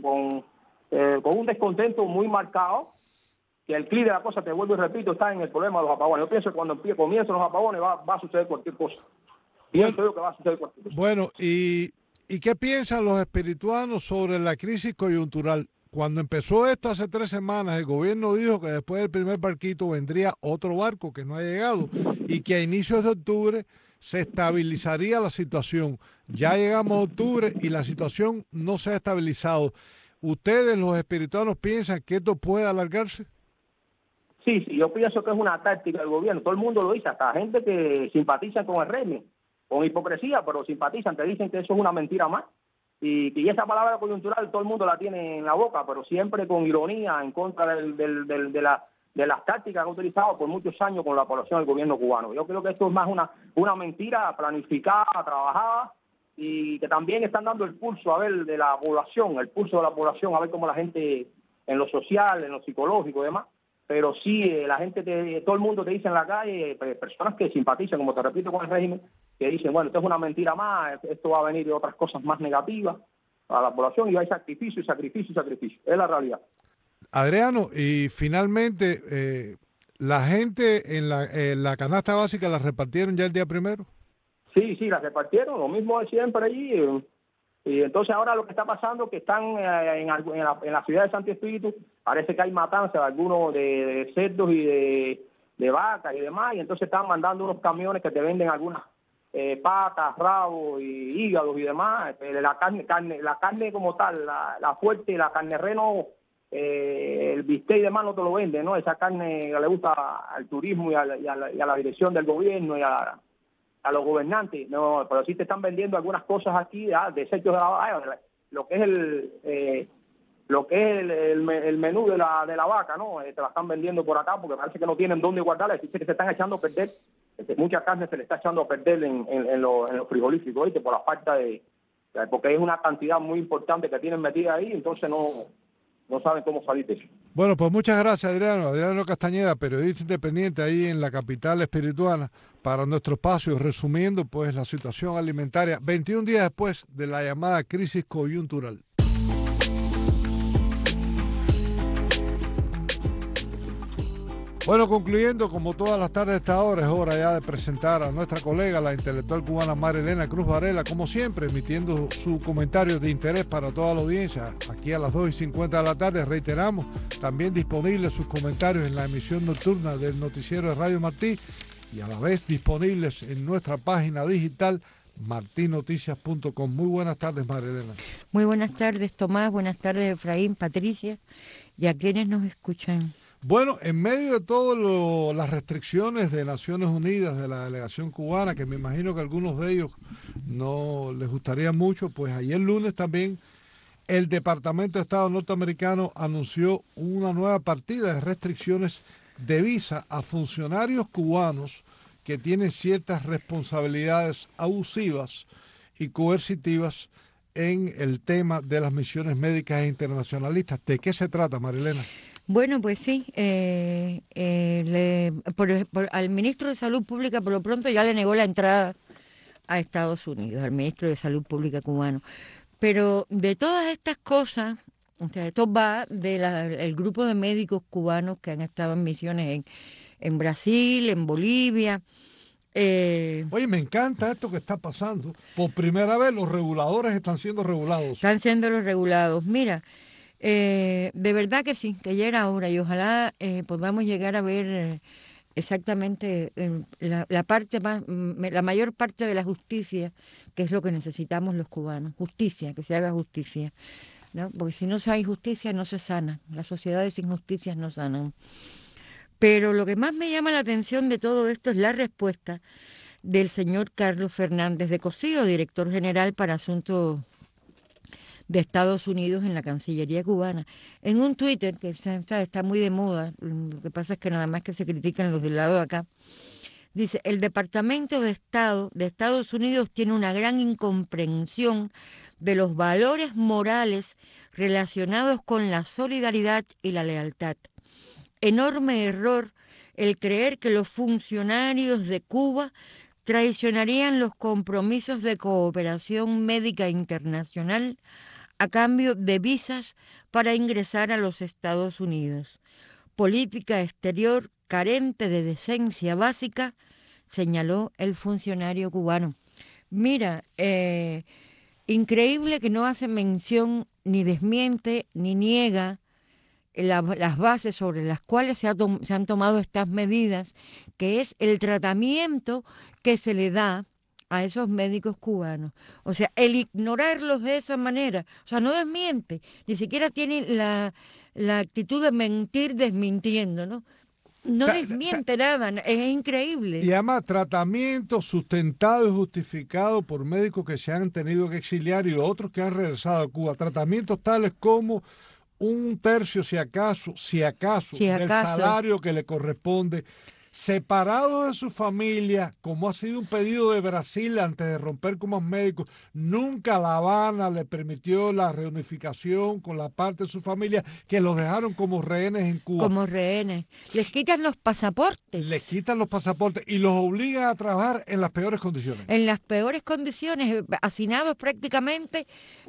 un descontento muy marcado, que el clic de la cosa, te vuelvo y repito, está en el problema de los apagones. Yo pienso que cuando comiencen los apagones va a suceder cualquier cosa. Pienso yo que va a suceder cualquier cosa. Bueno, ¿y qué piensan los espirituanos sobre la crisis coyuntural? Cuando empezó esto hace 3 semanas, el gobierno dijo que después del primer barquito vendría otro barco que no ha llegado y que a inicios de octubre se estabilizaría la situación. Ya llegamos a octubre y la situación no se ha estabilizado. ¿Ustedes, los espirituanos, piensan que esto puede alargarse? Sí, yo pienso que es una táctica del gobierno. Todo el mundo lo dice, hasta gente que simpatiza con el régimen, con hipocresía, pero simpatizan, te dicen que eso es una mentira más. Y esa palabra coyuntural todo el mundo la tiene en la boca, pero siempre con ironía en contra de las tácticas que ha utilizado por muchos años con la población del gobierno cubano. Yo creo que esto es más una mentira planificada, trabajada, y que también están dando el pulso a ver de la población, a ver cómo la gente en lo social, en lo psicológico y demás. Pero sí, la gente, todo el mundo te dice en la calle, personas que simpatizan, como te repito, con el régimen, que dicen, bueno, esto es una mentira más, esto va a venir de otras cosas más negativas a la población, y hay sacrificio. Es la realidad. Adriano, y finalmente, ¿la gente en la canasta básica la repartieron ya el día primero? Sí, la repartieron, lo mismo de siempre allí. Y entonces ahora lo que está pasando es que están en la ciudad de Santi Espíritu, parece que hay matanzas de algunos de cerdos y de vacas y demás, y entonces están mandando unos camiones que te venden algunas patas, rabos y hígados y demás. La carne como tal, la fuerte, la carne reno, el bistec y demás no te lo venden, ¿no? Esa carne que le gusta al turismo y a la dirección del gobierno y a los gobernantes, no, pero sí te están vendiendo algunas cosas aquí, desechos de la lo que es el menú de la vaca, ¿no? Te la están vendiendo por acá porque parece que no tienen dónde guardarla, dice que se están echando a perder, mucha carne se le está echando a perder en los frigoríficos, ¿viste? Por la falta porque es una cantidad muy importante que tienen metida ahí, entonces no saben cómo salir de eso. Bueno, pues muchas gracias, Adriano Castañeda, periodista independiente ahí en la capital espirituana, para nuestro espacio, resumiendo pues la situación alimentaria 21 días después de la llamada crisis coyuntural. Bueno, concluyendo, como todas las tardes de esta hora, es hora ya de presentar a nuestra colega, la intelectual cubana Marilena Cruz Varela, como siempre, emitiendo su comentario de interés para toda la audiencia. Aquí a las 2:50 de la tarde, reiteramos, también disponibles sus comentarios en la emisión nocturna del noticiero de Radio Martí y a la vez disponibles en nuestra página digital martinoticias.com. Muy buenas tardes, Marilena. Muy buenas tardes, Tomás. Buenas tardes, Efraín, Patricia, y a quienes nos escuchan. Bueno, en medio de todas las restricciones de Naciones Unidas, de la delegación cubana, que me imagino que a algunos de ellos no les gustaría mucho, pues ayer lunes también el Departamento de Estado norteamericano anunció una nueva partida de restricciones de visa a funcionarios cubanos que tienen ciertas responsabilidades abusivas y coercitivas en el tema de las misiones médicas e internacionalistas. ¿De qué se trata, Marilena? Bueno, pues sí, al ministro de Salud Pública por lo pronto ya le negó la entrada a Estados Unidos, al ministro de Salud Pública cubano. Pero de todas estas cosas, o sea, esto va del grupo de médicos cubanos que han estado en misiones en Brasil, en Bolivia. Oye, me encanta esto que está pasando. Por primera vez los reguladores están siendo regulados. Están siendo los regulados. Mira, de verdad que sí, que ya era hora y ojalá podamos llegar a ver exactamente la mayor parte de la justicia, que es lo que necesitamos los cubanos. Justicia, que se haga justicia, ¿no? Porque si no hay justicia no se sana. Las sociedades sin justicia no sanan. Pero lo que más me llama la atención de todo esto es la respuesta del señor Carlos Fernández de Cosío, director general para asuntos de Estados Unidos en la Cancillería cubana, en un Twitter que está muy de moda. Lo que pasa es que nada más que se critican los del lado de acá. Dice: el Departamento de Estado de Estados Unidos tiene una gran incomprensión de los valores morales relacionados con la solidaridad y la lealtad. Enorme error el creer que los funcionarios de Cuba traicionarían los compromisos de cooperación médica internacional a cambio de visas para ingresar a los Estados Unidos. Política exterior carente de decencia básica, señaló el funcionario cubano. Mira, increíble que no hace mención, ni desmiente, ni niega las bases sobre las cuales se han tomado estas medidas, que es el tratamiento que se le da a esos médicos cubanos. O sea, el ignorarlos de esa manera, o sea, no desmiente, ni siquiera tiene la actitud de mentir desmintiendo, ¿no? No desmiente nada, es increíble. Y además, tratamiento sustentado y justificado por médicos que se han tenido que exiliar y otros que han regresado a Cuba. Tratamientos tales como un tercio, si acaso, del salario que le corresponde, separado de su familia, como ha sido un pedido de Brasil antes de romper como médicos. Nunca La Habana le permitió la reunificación con la parte de su familia, que los dejaron como rehenes en Cuba. Como rehenes. Les quitan los pasaportes. Les quitan los pasaportes y los obligan a trabajar en las peores condiciones. En las peores condiciones, hacinados prácticamente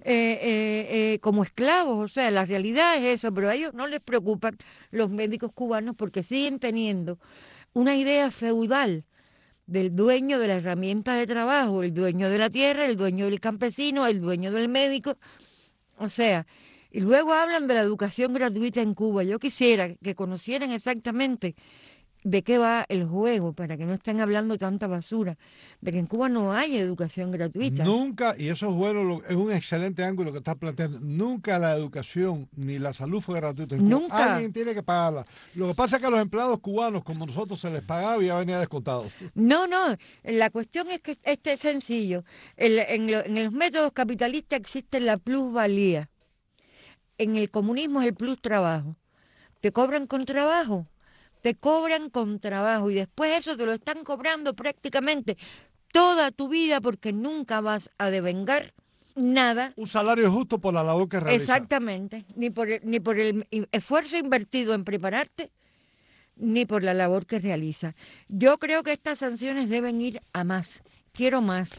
como esclavos. O sea, la realidad es eso, pero a ellos no les preocupan los médicos cubanos porque siguen teniendo una idea feudal del dueño de la herramienta de trabajo, el dueño de la tierra, el dueño del campesino, el dueño del médico. O sea, y luego hablan de la educación gratuita en Cuba. Yo quisiera que conocieran exactamente de qué va el juego, para que no estén hablando tanta basura, de que en Cuba no hay educación gratuita. Nunca, y eso es bueno, es un excelente ángulo que estás planteando, nunca la educación ni la salud fue gratuita en Cuba. Nunca. Alguien tiene que pagarla. Lo que pasa es que a los empleados cubanos, como nosotros, se les pagaba y ya venía descontado. No, la cuestión es que este es sencillo. En los métodos capitalistas existe la plusvalía. En el comunismo es el plus trabajo. Te cobran con trabajo. Te cobran con trabajo y después eso te lo están cobrando prácticamente toda tu vida porque nunca vas a devengar nada. Un salario justo por la labor que realizas. Exactamente, ni por el esfuerzo invertido en prepararte, ni por la labor que realizas. Yo creo que estas sanciones deben ir a más. Quiero más.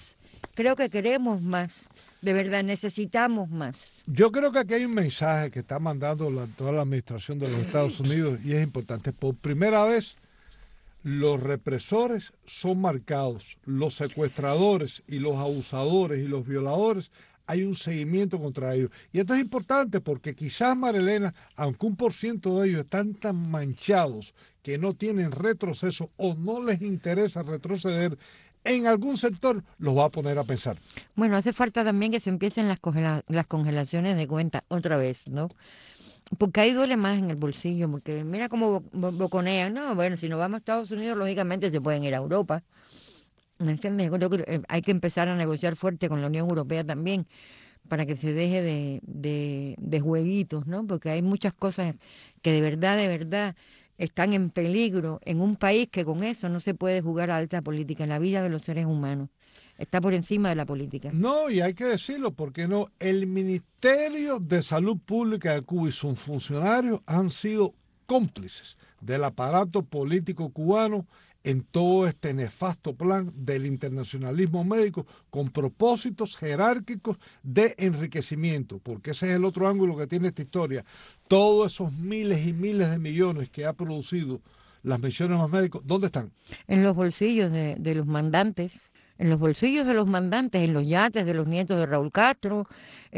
creo que queremos más, de verdad, necesitamos más. Yo creo que aquí hay un mensaje que está mandando toda la administración de los Estados Unidos y es importante. Por primera vez, los represores son marcados, los secuestradores y los abusadores y los violadores, hay un seguimiento contra ellos. Y esto es importante porque quizás, Marilena, aunque 1% de ellos están tan manchados que no tienen retroceso o no les interesa retroceder, en algún sector los va a poner a pensar. Bueno, hace falta también que se empiecen las congelaciones de cuentas otra vez, ¿no? Porque ahí duele más en el bolsillo, porque mira cómo boconean. No, bueno, si nos vamos a Estados Unidos, lógicamente se pueden ir a Europa. ¿Me entiendes? Yo creo que hay que empezar a negociar fuerte con la Unión Europea también para que se deje de jueguitos, ¿no? Porque hay muchas cosas que de verdad están en peligro en un país que con eso no se puede jugar a alta política. La vida de los seres humanos está por encima de la política. No, y hay que decirlo, porque no, el Ministerio de Salud Pública de Cuba y sus funcionarios han sido cómplices del aparato político cubano en todo este nefasto plan del internacionalismo médico con propósitos jerárquicos de enriquecimiento, porque ese es el otro ángulo que tiene esta historia. Todos esos miles y miles de millones que ha producido las misiones más médicos, ¿dónde están? En los bolsillos de los mandantes. En los bolsillos de los mandantes, en los yates de los nietos de Raúl Castro,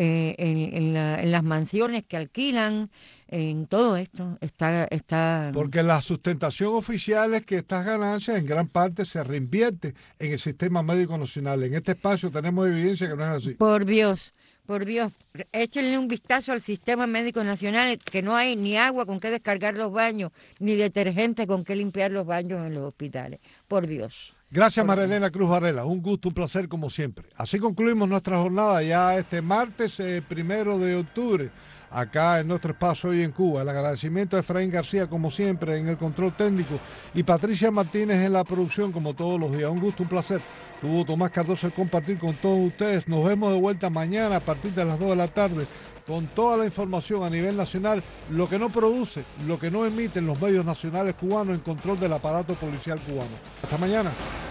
en las mansiones que alquilan, en todo esto está... Porque la sustentación oficial es que estas ganancias en gran parte se reinvierten en el sistema médico nacional. En este espacio tenemos evidencia que no es así. Por Dios, échenle un vistazo al sistema médico nacional, que no hay ni agua con qué descargar los baños, ni detergente con qué limpiar los baños en los hospitales. Por Dios. Gracias, Marilena Cruz Varela. Un gusto, un placer como siempre. Así concluimos nuestra jornada ya este martes 1 de octubre, acá en nuestro espacio Hoy en Cuba. El agradecimiento a Efraín García, como siempre, en el control técnico, y Patricia Martínez en la producción, como todos los días. Un gusto, un placer. Tuvo Tomás Cardoso el compartir con todos ustedes. Nos vemos de vuelta mañana a partir de las 2 de la tarde con toda la información a nivel nacional, lo que no produce, lo que no emiten los medios nacionales cubanos en control del aparato policial cubano. Hasta mañana.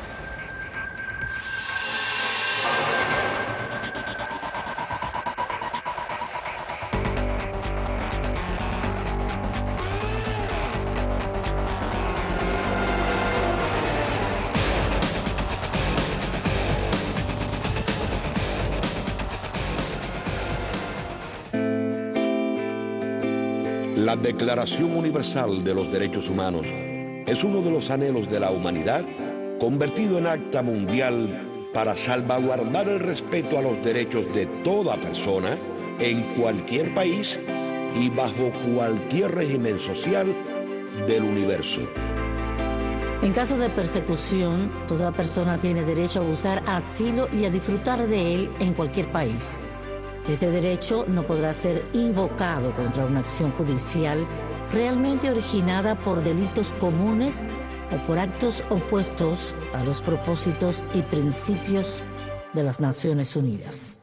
La Declaración Universal de los Derechos Humanos es uno de los anhelos de la humanidad convertido en acta mundial para salvaguardar el respeto a los derechos de toda persona en cualquier país y bajo cualquier régimen social del universo. En caso de persecución, toda persona tiene derecho a buscar asilo y a disfrutar de él en cualquier país. Este derecho no podrá ser invocado contra una acción judicial realmente originada por delitos comunes o por actos opuestos a los propósitos y principios de las Naciones Unidas.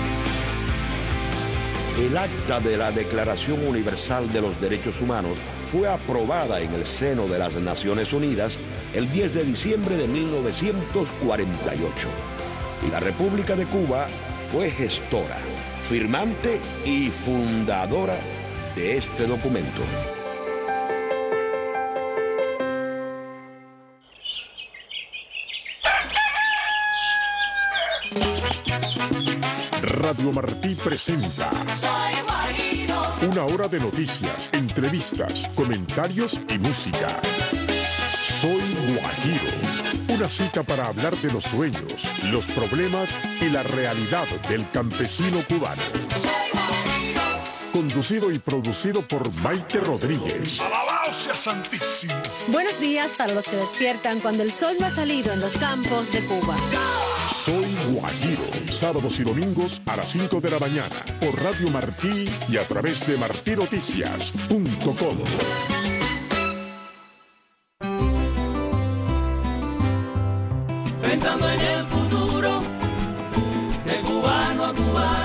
El acta de la Declaración Universal de los Derechos Humanos fue aprobada en el seno de las Naciones Unidas el 10 de diciembre de 1948 y la República de Cuba fue gestora, firmante y fundadora de este documento. Radio Martí presenta una hora de noticias, entrevistas, comentarios y música. Soy Guajiro, una cita para hablar de los sueños, los problemas y la realidad del campesino cubano. Conducido y producido por Maite Rodríguez. ¡Alabado sea Santísimo! Buenos días para los que despiertan cuando el sol no ha salido en los campos de Cuba. Soy Guajiro, sábados y domingos a las 5 de la mañana por Radio Martí y a través de martinoticias.com. Pensando en el futuro, de cubano a cubano.